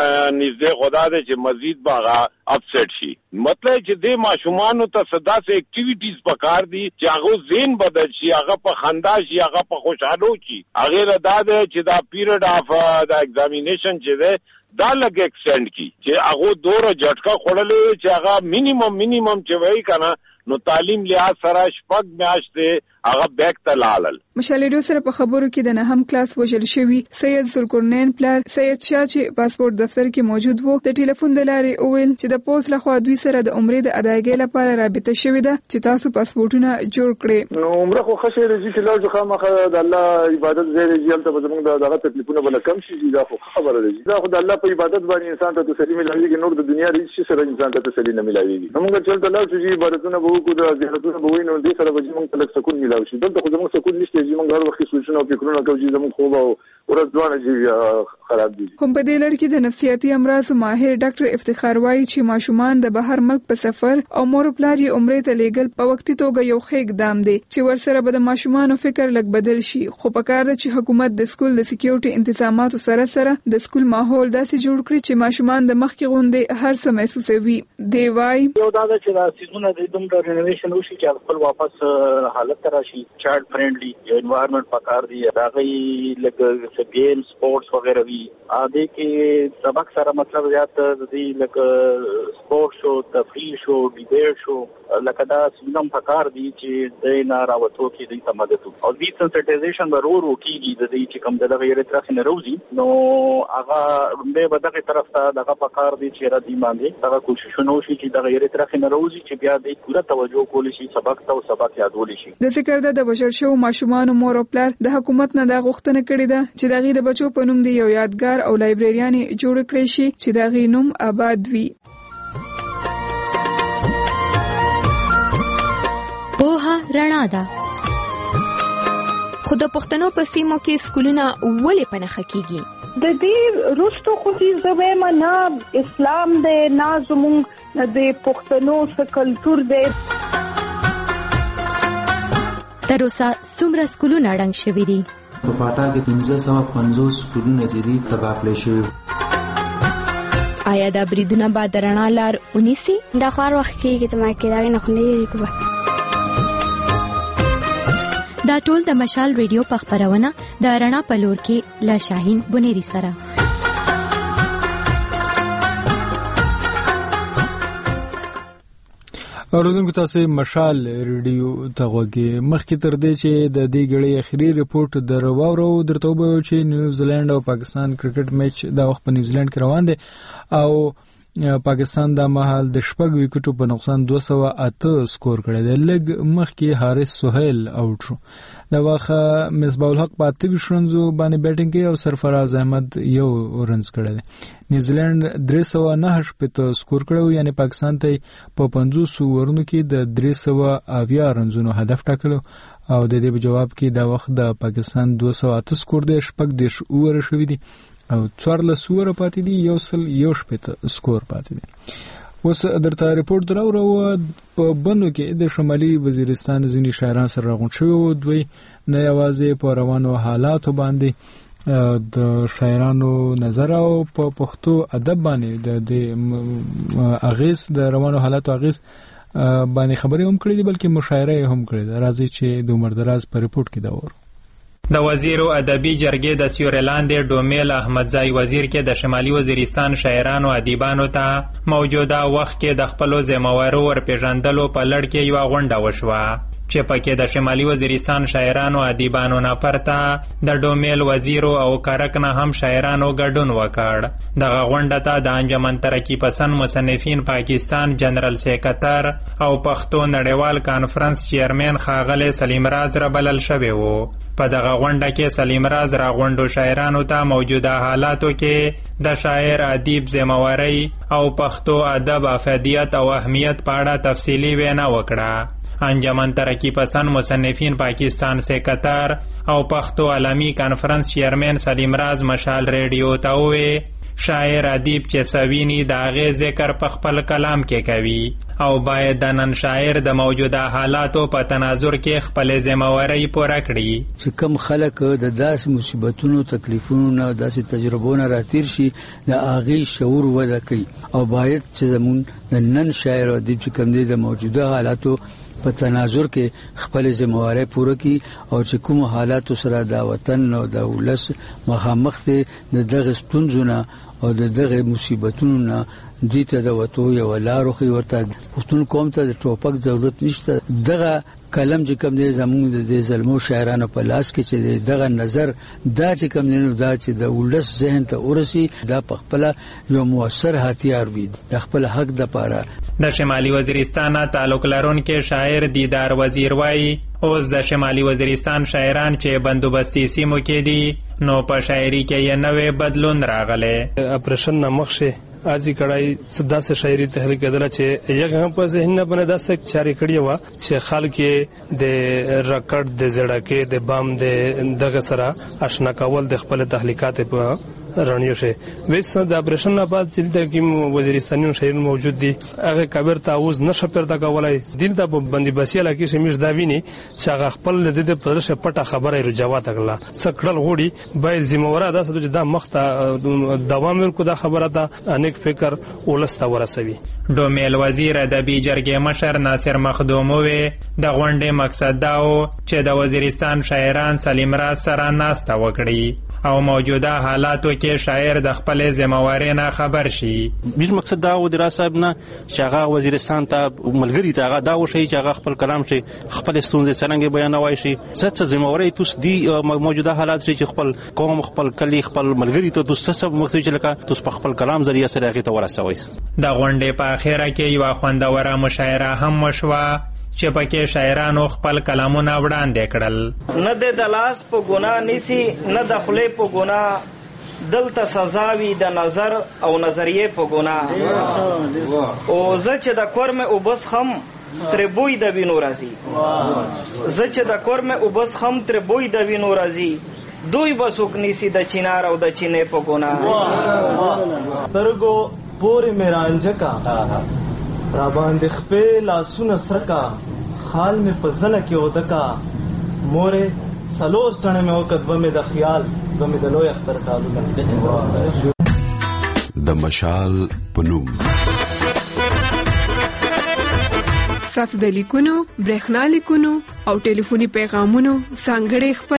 نږدې خدا دې چې مزید باغه اپسیټ شي. مطلب چې د ماشومانو ته صدا سه اکټیویټیز پکار دي چې هغه زین بدل شي، هغه په خندا شي، هغه په خوشحالو شي. هغه ردا دې چې دا پیریډ اف دا ایگزامینیشن چې ده دا لګ ایکسټند کی چې هغه دوره جټکا خړلې چې هغه مینیمم مینیمم چې وای کنه نو تعلیم لحاظ سره شپږ میاشتې هغه بیک ته لاړل. مشالېدو سره په خبرو کې د نهم کلاس وژل شوی سید ذوالقرنین پلار سید شاه چې پاسپورت دفتر کې موجود وو د ټلیفون د لارې اویل چې د پوز لخوا دوی سره د عمرې د ادایګۍ لپاره رابطه شوې ده چې تاسو پاسپورتونه جوړ کړئ. نو عمره خو خشه رځي چې لاړ ځخه مخه د الله عبادت زیری جیل ته زموږ د دغه تکلیفونه بل کم شي. دا خو خبره ده دا خو د الله په عبادت باندې انسان ته تسلی ملایږي، نور د دنیا هیڅ سره انسان ته تسلی نه ملایږي. موږ چې الله چې عبادتونه به وکړو د زیارتونه به وینو دې سره به موږ تلک سکون ملایوي شي. دلته خو زموږ سکون نشته چې موږ هر وخت سوچونه او فکرونه کوو چې زموږ خوب او ورځ ځوانه جی خراب دي. هم په دې لړ کې د نفسیاتي امراض ماهر ډاکټر افتخار وایي چې ماشومان د بهر ملک په سفر او مور پلار یې عمرې ته لیږل په وختي توګه یو ښه اقدام دی چې ورسره به د ماشومانو فکر لږ بدل شي. خو پکار ده چې حکومت د سکول د سکیورټي انتظاماتو سره سره د سکول ماحول داسې جوړ کړي چې ماشومان د مخکې غوندې هر څه محسوسوي. دی وایي یو دا ده چې د سیزونه د دومره رینوویشن وشي چې خپل واپس حالت ته راشي، چایلډ فرندلی یو انوایرنمنت پکار دی، راغی لکه گیم سپورټس وغیرہ وی اده کې سبق سره مطلب زیات دی لکه سپورټ شو، تفریح شو، ډیبیټ شو، لکه دا سیستم پکار دی چې د نه راوته کې د تمدد او د سنسټایزیشن ضرور وکړي د دې چې کوم د غیر طرف نه روزي نو هغه به په دغه طرف ته دغه پکار دی چې را دي باندې هغه کوششونه وشي چې د غیر طرف نه روزي چې بیا د پوره توجه کولی شي سبق ته او سبق یادول شي. د ذکر د بشر شو ماشومان مور او پلار د حکومت نه د غوښتنه کړې ده چې دغه د بچو په نوم دی یو یادګار او لایبرریان جوړ کړي شي چې دغه نوم آباد وي. پوهه رڼا ده. خو د پښتنو په سیمو کې سکولونه ولې په نښه کیږي؟ د دې رستو خو دې زویم نه اسلام دې نه زموږ د پښتنو څخه کلچر دې. تر اوسه څومره سکولونه ړنګ شوي دي؟ په پاټا کې پنځه سوه پنځوس سکولونه چې دي تباه کړای شوي. آیا دا بریدونه به د رڼا لار ونیسي؟ دا خو هر وخت کېږي ته ما کې دا نه خو نه یې کوه. دا ټول د مشال ریډیو په خپرونه د رڼا په لور کې له شاهین بنيري سره. اوریدونکو تاسو مشال ریډیو ته غوږی. مخکې تر دې چې د دې غړي اخیری رپورت درواورو درته وبو چې نیوزیلند او پاکستان کرکټ میچ دا وخت په نیوزیلند کې روان دي او پاکستان د مهال د شپږ وکټو په نقصان دوه سوه اته سکور کړی دی. لږ مخکې حارث سهیل اوټ شو. د واخه مصباح الحق په اته ویشت رنزو باندې بیټینګ کوي او سرفراز احمد یو رنز کړی دی. نیوزیلند درې سوه نهه شپېته سکور کړی، یعنی پاکستان ته په پنځوس اورونو کې د درې سوه اویا رنزونو هدف ټاکلو او د دې په جواب کې د وخت د پاکستان دوه سوه اته سکور دی، شپږ دېرش اووره شوي دي او څوارلس اووره پاتې دي، یو سل یو شپېته سکور پاتې دي. اوس درته رپورټ دراوړو په بنو کې د شمالي وزیرستان ځینې شاعران سره راغونډ شوي وو. دوی نه یوازې په روانو حالاتو باندې د شاعرانو نظر او په پښتو ادب باندې د اغیز د روانو حالاتو اغیز باندې خبرې هم کړې دي، بلکې مشاعره هم کړې ده. راځي چې د عمر دراز په رپورټ کې دا وره. د وزیر او ادبي جرګې د سیورلاند ډومیل احمدزای وزیر کې د شمالي وزیرستان شاعرانو ادیبانو ته موجوده وخت کې د خپلو ذمہوارو ورپېژندلو په لړ کې یوه غونډه وشوه چې پکې د شمالي وزیرستان شاعرانو ادیبانو نه پرته د ډومیل وزیرو او کرک نه هم شاعرانو ګډون وکړ. دغه غونډه ته د انجمن ترقی پسند مصنفین پاکستان جنرال سیکرټر او پښتو نړیوال کانفرنس چیرمن ښاغلی سلیم راز را بلل شوی و. په دغه غونډه کې سلیم راز را غونډو شاعرانو ته موجوده حالاتو کې د شاعر ادیب ذمہواری او پښتو ادب افادیت او اهمیت په اړه تفصیلي وینا وکړه. انجمن ترقی پسند مصنفین پاکستان سیکرټر او پښتو عالمی کانفرنس چیرمن سلیم راز مشال ریډیو ته ووی شاعر ادیب چې سوینی د هغې ذکر په خپل کلام کې کوي او باید د نن شاعر د موجوده حالاتو په تناظر کې خپل ذمہواری پوره کړي. چې کم خلک د داسې مصیبتونو تکلیفونو نه داسې تجربو نه راتیر شي د هغې شعور وده کوي او باید چې زمون د نن شاعر ادیب چې کم دی د موجوده حالاتو په تناظر کې خپل ذمہواری پوره کړي او چې کوم حالاتو سره د وطن او د ولس مخامخ دي د دغه ستونزو نه او د دغه مصیبتونو نه دې ته د وتو یو لارو خي ورته پښتون قوم ته د ټوپک ضرورت نشته. دغه کلم چې کوم دی زموږ د ظلمو شاعرانو په لاس کې چې دغه نظر دا چې کوم دی نو دا چې د ولس ذهن ته ورسي دا په خپل یو موثر هتیار وي د خپل حق د پاره. د شمالي وزیرستان تعلق لرونکي شاعر دیدار وزیر وایي اوس د شمالي وزیرستان شاعران چې بندوبستي سیمو کې دي نو په شاعري کې یې نوې بدلون راغلی. اپریشن نه مخشه ازي کړای صدا سے شاعري تحریک دله چې یغه هم په ذهن نه باندې داسې چاري کړی و چې خلک د رکړ د زړکه د بام د دغه سره آشنا کول د خپل تحلیقات په رانیو شه وېس د اپریشن نه بعد چې د کوم وزیرستانیو شاعرین موجود دي هغه کبر تعوذ نشه پردا کولای دلته په بندي بسیاله کې شمیش دا ویني چې هغه خپل د دې پرشه پټه خبره رجوات کړه سکړل غوړي باید ذمہواره ده چې دا مخته دوام ورکو دا خبره ده انیک فکر ولسته ورسوي. ډومیل وزیر ادبي جرګې مشر ناصر مخدوموي د غونډې مقصد دا و چې د وزیرستان شاعران سلیم راز سره ناسته وکړي او موجوده حالاتو کې شاعر د خپل ذمہواری نه خبر شي. بیل مقصد دا و د راصاحب نه چې هغه وزیرستان ته ملګری ته هغه دا وشي چې هغه خپل کلام شي خپل ستونزې څنګه بیانوي شي څه ذمہواری توس دی موجوده حالات چې خپل قوم خپل کلی خپل ملګری ته توس څه مقصد چې لکه توس په خپل کلام ذریعہ سره هغه ته ورسوي. د غونډې په اخره کې یو خوندوره مشاعره هم وشوه چې پکې شاعرانو خپل کلامونه وړاندې کړل. نه د دلاس په ګناه نیسی نه د خولې په ګناه دلته سزا وي د نظر او نظریه په ګناه او زه چې د کور مې وبس هم تر بوی د وینو راځي زه چې د کور مې وبس خم تر بوی د وینو راځي دوی بسوک نیسی د چینار او د چینې په ګناه سترګو پورې مې رانجکا را باندې خپې لاسونه سرکا خال مې په زنه کې ودکا مورې څلور سنه مې وکړ دوه مې د خیال دوه مې د لوی اختر کالونه د مشال پنوم ساسو د لیکونو برېښنا لیکونو او ټلیفوني پیغامونو ځانګړي